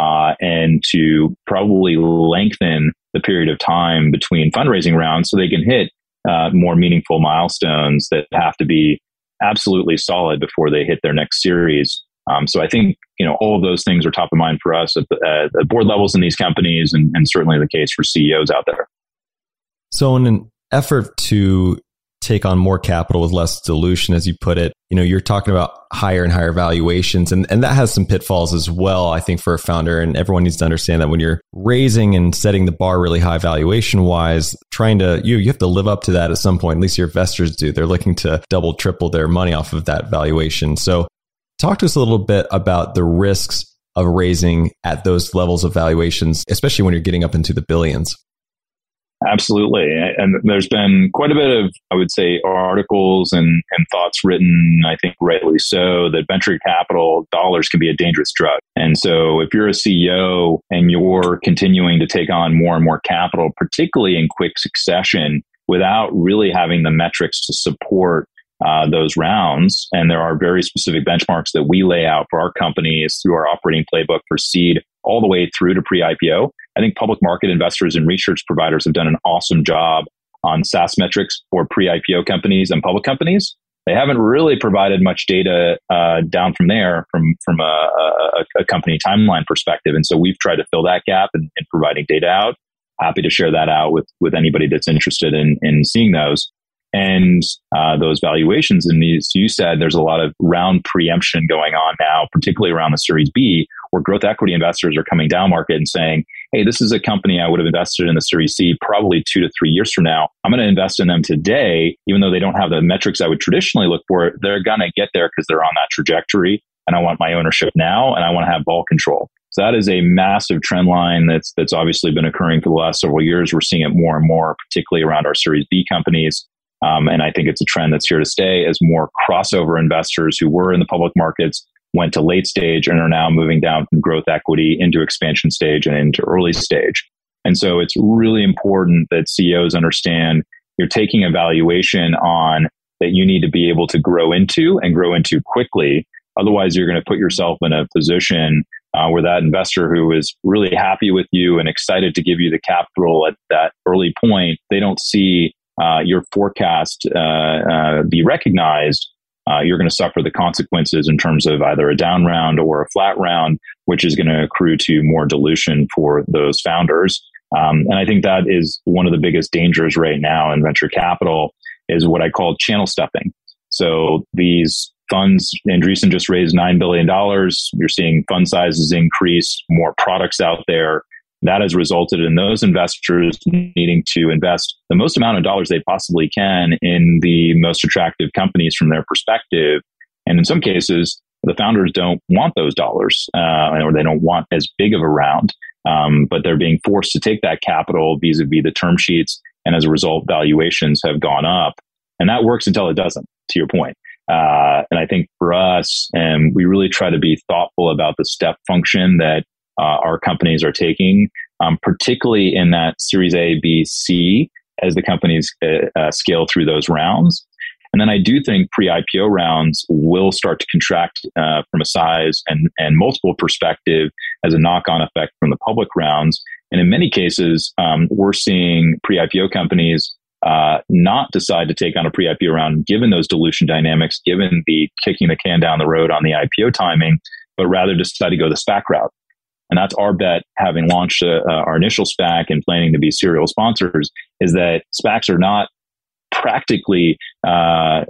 Speaker 3: and to probably lengthen the period of time between fundraising rounds so they can hit more meaningful milestones that have to be absolutely solid before they hit their next series. So I think, all of those things are top of mind for us at the board levels in these companies, and certainly the case for CEOs out there.
Speaker 2: So in an effort to take on more capital with less dilution, as you put it, you're talking about higher and higher valuations, and that has some pitfalls as well, I think, for a founder. And everyone needs to understand that when you're raising and setting the bar really high valuation wise, trying to, you have to live up to that at some point. At least your investors do. They're looking to double, triple their money off of that valuation. So talk to us a little bit about the risks of raising at those levels of valuations, especially when you're getting up into the billions.
Speaker 3: Absolutely. And there's been quite a bit of, I would say, articles and thoughts written, I think rightly so, that venture capital dollars can be a dangerous drug. And so if you're a CEO and you're continuing to take on more and more capital, particularly in quick succession, without really having the metrics to support those rounds, and there are very specific benchmarks that we lay out for our companies through our operating playbook for seed all the way through to pre-IPO. I think public market investors and research providers have done an awesome job on SaaS metrics for pre-IPO companies and public companies. They haven't really provided much data down from there from a company timeline perspective. And so we've tried to fill that gap in providing data out. Happy to share that out with anybody that's interested in seeing those. And those valuations, and you said there's a lot of round preemption going on now, particularly around the Series B, where growth equity investors are coming down market and saying, hey, this is a company I would have invested in the Series C probably 2 to 3 years from now. I'm going to invest in them today, even though they don't have the metrics I would traditionally look for. They're going to get there because they're on that trajectory, and I want my ownership now, and I want to have ball control. So that is a massive trend line that's obviously been occurring for the last several years. We're seeing it more and more, particularly around our Series B companies. And I think it's a trend that's here to stay as more crossover investors who were in the public markets went to late stage and are now moving down from growth equity into expansion stage and into early stage. And so it's really important that CEOs understand you're taking a valuation on that you need to be able to grow into and grow into quickly. Otherwise, you're going to put yourself in a position where that investor who is really happy with you and excited to give you the capital at that early point, they don't see your forecast be recognized, you're going to suffer the consequences in terms of either a down round or a flat round, which is going to accrue to more dilution for those founders. And I think that is one of the biggest dangers right now in venture capital is what I call channel stuffing. So these funds, Andreessen just raised $9 billion. You're seeing fund sizes increase, more products out there. That has resulted in those investors needing to invest the most amount of dollars they possibly can in the most attractive companies from their perspective. And in some cases, the founders don't want those dollars, or they don't want as big of a round, but they're being forced to take that capital vis-a-vis the term sheets. And as a result, valuations have gone up. And that works until it doesn't, to your point. And I think for us, we really try to be thoughtful about the step function that our companies are taking, particularly in that Series A, B, C, as the companies scale through those rounds. And then I do think pre-IPO rounds will start to contract from a size and multiple perspective as a knock-on effect from the public rounds. And in many cases, we're seeing pre-IPO companies not decide to take on a pre-IPO round, given those dilution dynamics, given the kicking the can down the road on the IPO timing, but rather decide to go the SPAC route. And that's our bet, having launched our initial SPAC and planning to be serial sponsors, is that SPACs are not practically a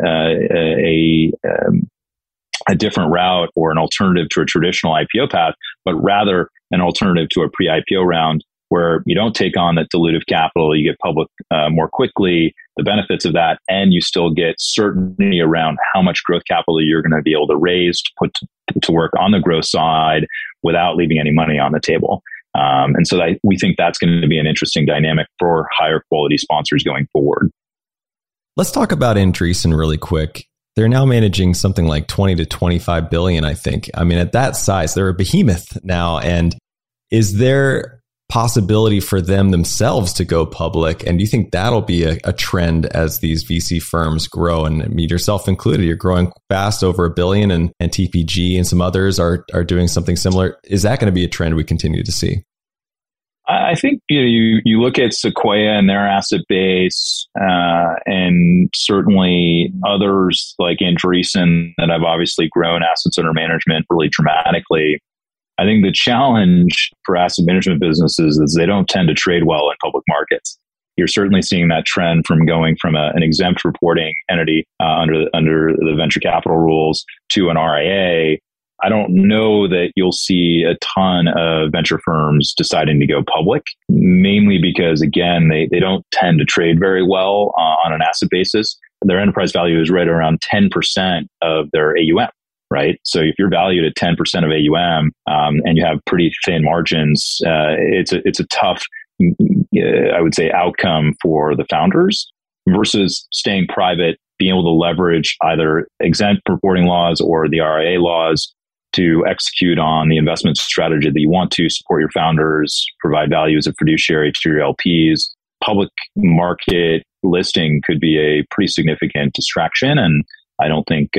Speaker 3: different route or an alternative to a traditional IPO path, but rather an alternative to a pre-IPO round where you don't take on that dilutive capital, you get public more quickly, the benefits of that, and you still get certainty around how much growth capital you're going to be able to raise to put to work on the growth side without leaving any money on the table. And so we think that's going to be an interesting dynamic for higher quality sponsors going forward.
Speaker 2: Let's talk about Andreessen really quick. They're now managing something like 20 to 25 billion, I think. I mean, at that size, they're a behemoth now. And is there possibility for them themselves to go public? And do you think that'll be a trend as these VC firms grow? And me, yourself included, you're growing fast, over $1 billion, and TPG and some others are doing something similar. Is that going to be a trend we continue to see?
Speaker 3: I think you look at Sequoia and their asset base, and certainly others like Andreessen that have obviously grown assets under management really dramatically. I think the challenge for asset management businesses is they don't tend to trade well in public markets. You're certainly seeing that trend from going from an exempt reporting entity under the venture capital rules to an RIA. I don't know that you'll see a ton of venture firms deciding to go public, mainly because, again, they don't tend to trade very well on an asset basis. Their enterprise value is right around 10% of their AUM, right? So if you're valued at 10% of AUM and you have pretty thin margins, it's a tough, I would say, outcome for the founders versus staying private, being able to leverage either exempt reporting laws or the RIA laws to execute on the investment strategy that you want to support your founders, provide value as a fiduciary to your LPs. Public market listing could be a pretty significant distraction, and I don't think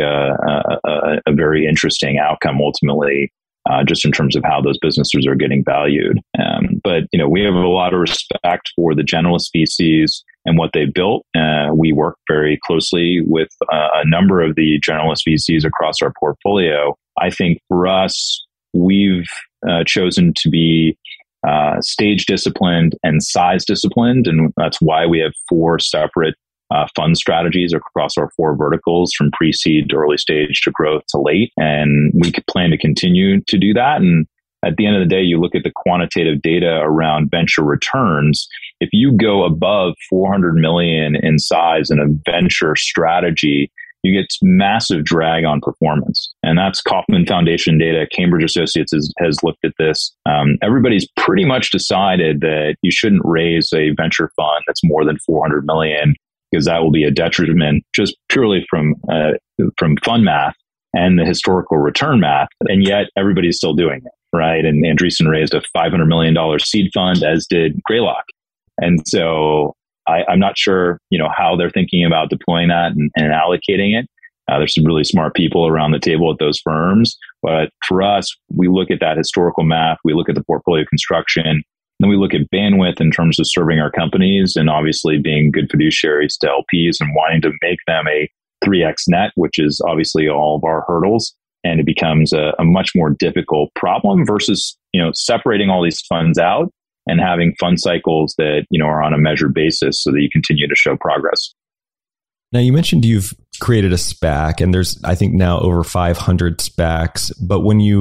Speaker 3: a very interesting outcome ultimately, just in terms of how those businesses are getting valued. But we have a lot of respect for the generalist VCs and what they've built. We work very closely with a number of the generalist VCs across our portfolio. I think for us, we've chosen to be stage disciplined and size disciplined. And that's why we have 4 separate fund strategies across our 4 verticals, from pre-seed to early stage to growth to late. And we could plan to continue to do that. And at the end of the day, you look at the quantitative data around venture returns. If you go above 400 million in size in a venture strategy, you get massive drag on performance. And that's Kaufman Foundation data. Cambridge Associates has looked at this. Everybody's pretty much decided that you shouldn't raise a venture fund that's more than 400 million, because that will be a detriment just purely from fund math and the historical return math. And yet everybody's still doing it, right? And Andreessen raised a $500 million seed fund, as did Greylock. And so I'm not sure, how they're thinking about deploying that and allocating it. There's some really smart people around the table at those firms. But for us, we look at that historical math, we look at the portfolio construction, then we look at bandwidth in terms of serving our companies and obviously being good fiduciaries to LPs and wanting to make them a 3x net, which is obviously all of our hurdles. And it becomes a much more difficult problem versus, separating all these funds out and having fund cycles that, are on a measured basis so that you continue to show progress.
Speaker 2: Now, you mentioned you've created a SPAC, and there's, I think, now over 500 SPACs. But when you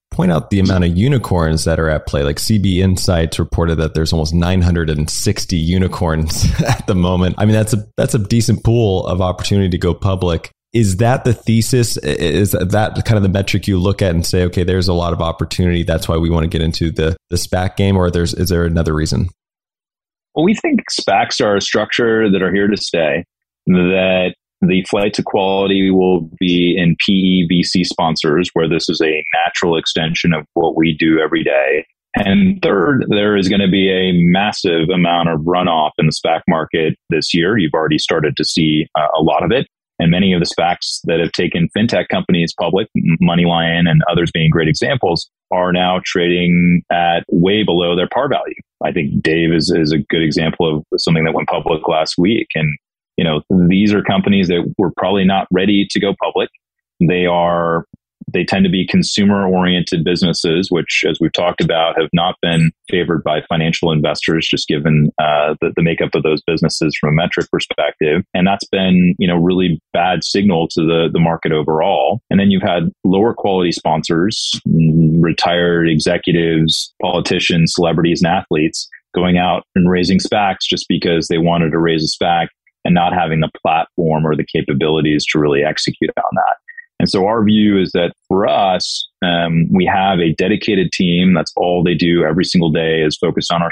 Speaker 2: point out the amount of unicorns that are at play. Like CB Insights reported that there's almost 960 unicorns at the moment. I mean, that's a decent pool of opportunity to go public. Is that the thesis? Is that kind of the metric you look at and say, okay, there's a lot of opportunity, that's why we want to get into the SPAC game, or is there another reason?
Speaker 3: Well, we think SPACs are a structure that are here to stay, that the flight to quality will be in PE VC sponsors, where this is a natural extension of what we do every day. And third, there is going to be a massive amount of runoff in the SPAC market this year. You've already started to see a lot of it. And many of the SPACs that have taken fintech companies public, MoneyLion and others being great examples, are now trading at way below their par value. I think Dave is a good example of something that went public last week. And, these are companies that were probably not ready to go public. They tend to be consumer-oriented businesses, which, as we've talked about, have not been favored by financial investors, just given the makeup of those businesses from a metric perspective. And that's been, really bad signal to the market overall. And then you've had lower quality sponsors, retired executives, politicians, celebrities, and athletes going out and raising SPACs just because they wanted to raise a SPAC and not having the platform or the capabilities to really execute on that. And so our view is that for us, we have a dedicated team. That's all they do every single day is focus on our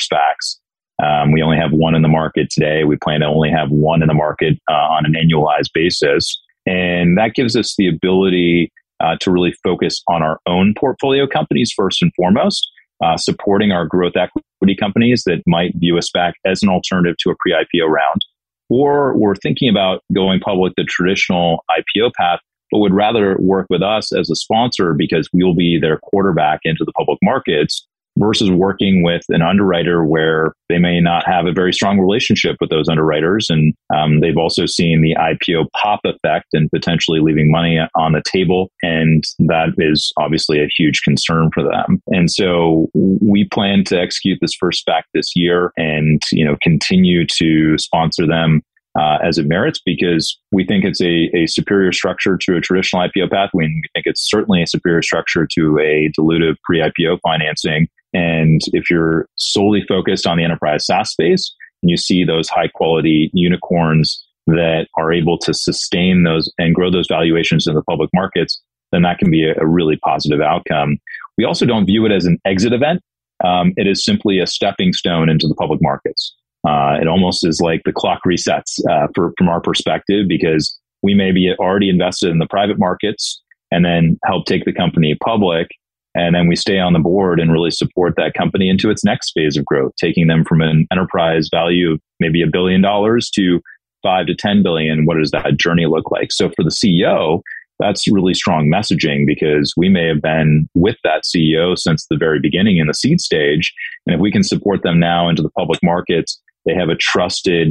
Speaker 3: SPACs. We only have one in the market today. We plan to only have one in the market on an annualized basis. And that gives us the ability to really focus on our own portfolio companies first and foremost, supporting our growth equity companies that might view a SPAC as an alternative to a pre-IPO round. Or we're thinking about going public the traditional IPO path, but would rather work with us as a sponsor because we'll be their quarterback into the public markets versus working with an underwriter where they may not have a very strong relationship with those underwriters. And they've also seen the IPO pop effect and potentially leaving money on the table. And that is obviously a huge concern for them. And so we plan to execute this first SPAC this year and, continue to sponsor them as it merits, because we think it's a superior structure to a traditional IPO path. We think it's certainly a superior structure to a dilutive pre-IPO financing. And if you're solely focused on the enterprise SaaS space and you see those high quality unicorns that are able to sustain those and grow those valuations in the public markets, then that can be a really positive outcome. We also don't view it as an exit event. It is simply a stepping stone into the public markets. It almost is like the clock resets from our perspective, because we may be already invested in the private markets and then help take the company public. And then we stay on the board and really support that company into its next phase of growth, taking them from an enterprise value of maybe $1 billion to $5 to $10 billion. What does that journey look like? So for the CEO, that's really strong messaging, because we may have been with that CEO since the very beginning in the seed stage. And if we can support them now into the public markets, they have a trusted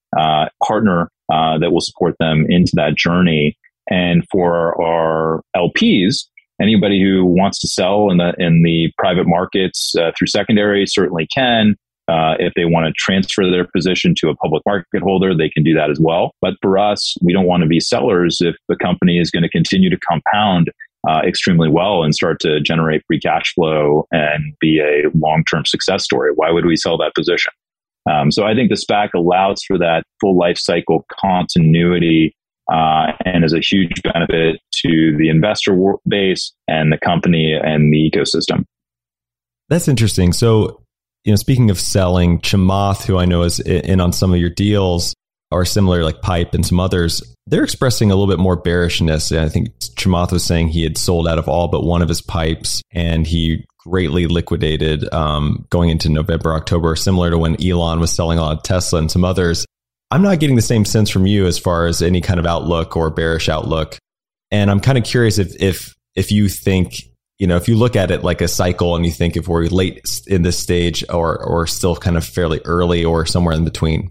Speaker 3: partner that will support them into that journey. And for our LPs, anybody who wants to sell in the private markets through secondary certainly can. If they want to transfer their position to a public market holder, they can do that as well. But for us, we don't want to be sellers if the company is going to continue to compound extremely well and start to generate free cash flow and be a long-term success story. Why would we sell that position? So I think the SPAC allows for that full life cycle continuity and is a huge benefit to the investor base and the company and the ecosystem.
Speaker 2: That's interesting. So, speaking of selling, Chamath, who I know is in on some of your deals, or similar like Pipe and some others, they're expressing a little bit more bearishness. I think Chamath was saying he had sold out of all but one of his pipes, and he greatly liquidated going into November, October, similar to when Elon was selling a lot of Tesla and some others. I'm not getting the same sense from you as far as any kind of outlook or bearish outlook. And I'm kind of curious if you think, if you look at it like a cycle and you think if we're late in this stage or still kind of fairly early or somewhere in between.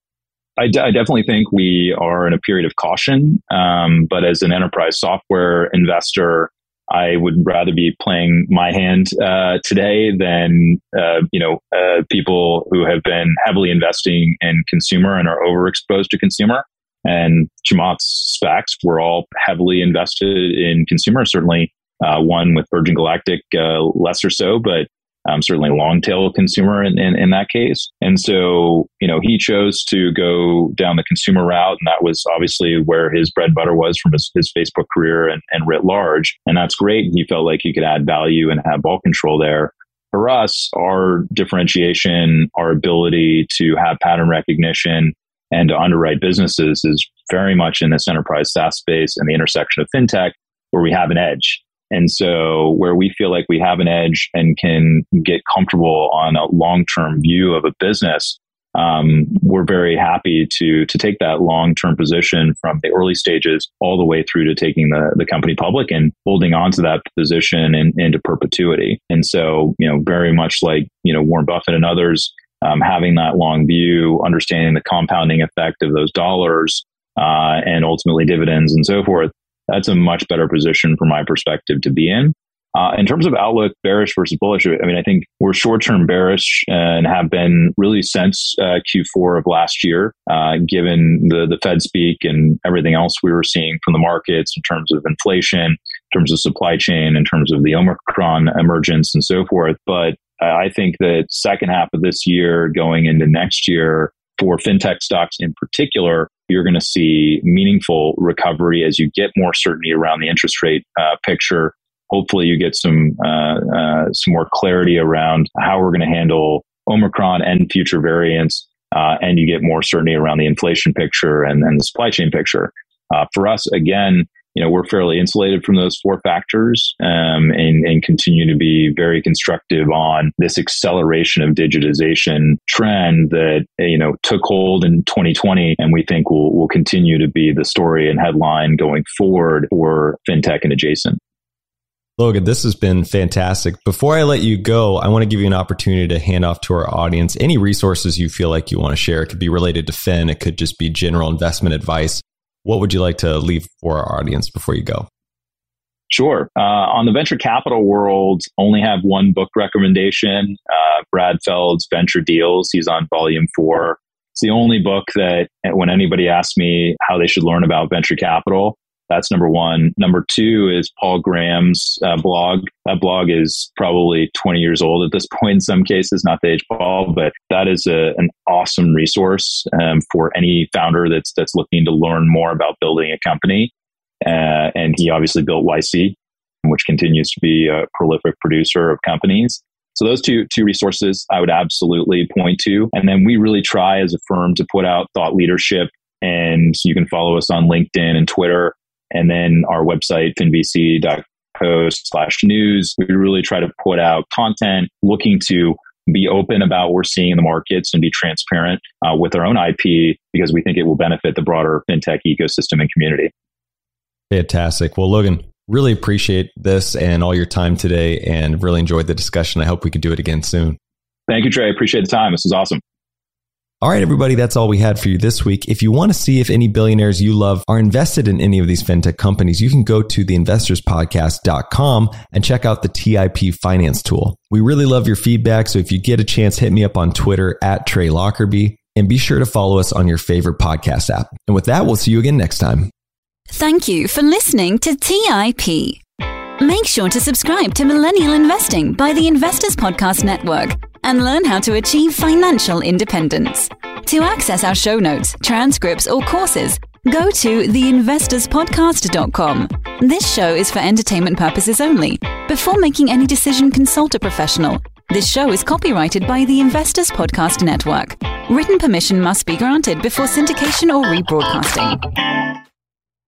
Speaker 3: I definitely think we are in a period of caution. But as an enterprise software investor, I would rather be playing my hand today than people who have been heavily investing in consumer and are overexposed to consumer. And Chamath's SPACs were all heavily invested in consumer. Certainly, one with Virgin Galactic, lesser so, but certainly long tail consumer in that case. And so, he chose to go down the consumer route. And that was obviously where his bread and butter was from his Facebook career and writ large. And that's great. He felt like he could add value and have ball control there. For us, our differentiation, our ability to have pattern recognition and to underwrite businesses is very much in this enterprise SaaS space and the intersection of fintech, where we have an edge. And so where we feel like we have an edge and can get comfortable on a long-term view of a business, we're very happy to take that long-term position from the early stages all the way through to taking the company public and holding on to that position into perpetuity. And so, very much like, Warren Buffett and others, having that long view, understanding the compounding effect of those dollars, and ultimately dividends and so forth, that's a much better position from my perspective to be in. In terms of outlook, bearish versus bullish, I think we're short-term bearish and have been really since Q4 of last year, given the Fed speak and everything else we were seeing from the markets in terms of inflation, in terms of supply chain, in terms of the Omicron emergence and so forth. But I think that second half of this year going into next year for fintech stocks in particular, you're going to see meaningful recovery as you get more certainty around the interest rate picture. Hopefully you get some more clarity around how we're going to handle Omicron and future variants, and you get more certainty around the inflation picture and the supply chain picture. For us, again, we're fairly insulated from those four factors, and continue to be very constructive on this acceleration of digitization trend that took hold in 2020, and we think will continue to be the story and headline going forward for fintech and adjacent.
Speaker 2: Logan, this has been fantastic. Before I let you go, I want to give you an opportunity to hand off to our audience any resources you feel like you want to share. It could be related to Fin. It could just be general investment advice. What would you like to leave for our audience before you go?
Speaker 3: Sure. On the venture capital world, only have one book recommendation, Brad Feld's Venture Deals. He's on volume 4. It's the only book that when anybody asks me how they should learn about venture capital, that's number one. Number two is Paul Graham's blog. That blog is probably 20 years old at this point in some cases, not to age Paul, but that is an awesome resource for any founder that's looking to learn more about building a company. And he obviously built YC, which continues to be a prolific producer of companies. So those two resources I would absolutely point to. And then we really try as a firm to put out thought leadership, and you can follow us on LinkedIn and Twitter. And then our website, finvc.co/news. We really try to put out content looking to be open about what we're seeing in the markets and be transparent with our own IP, because we think it will benefit the broader fintech ecosystem and community.
Speaker 2: Fantastic. Well, Logan, really appreciate this and all your time today, and really enjoyed the discussion. I hope we could do it again soon.
Speaker 3: Thank you, Trey. I appreciate the time. This is awesome.
Speaker 2: All right, everybody, that's all we had for you this week. If you want to see if any billionaires you love are invested in any of these fintech companies, you can go to theinvestorspodcast.com and check out the TIP Finance tool. We really love your feedback, so if you get a chance, hit me up on Twitter @TreyLockerby, and be sure to follow us on your favorite podcast app. And with that, we'll see you again next time.
Speaker 1: Thank you for listening to TIP. Make sure to subscribe to Millennial Investing by the Investors Podcast Network and learn how to achieve financial independence. To access our show notes, transcripts, or courses, go to theinvestorspodcast.com. This show is for entertainment purposes only. Before making any decision, consult a professional. This show is copyrighted by the Investors Podcast Network. Written permission must be granted before syndication or rebroadcasting.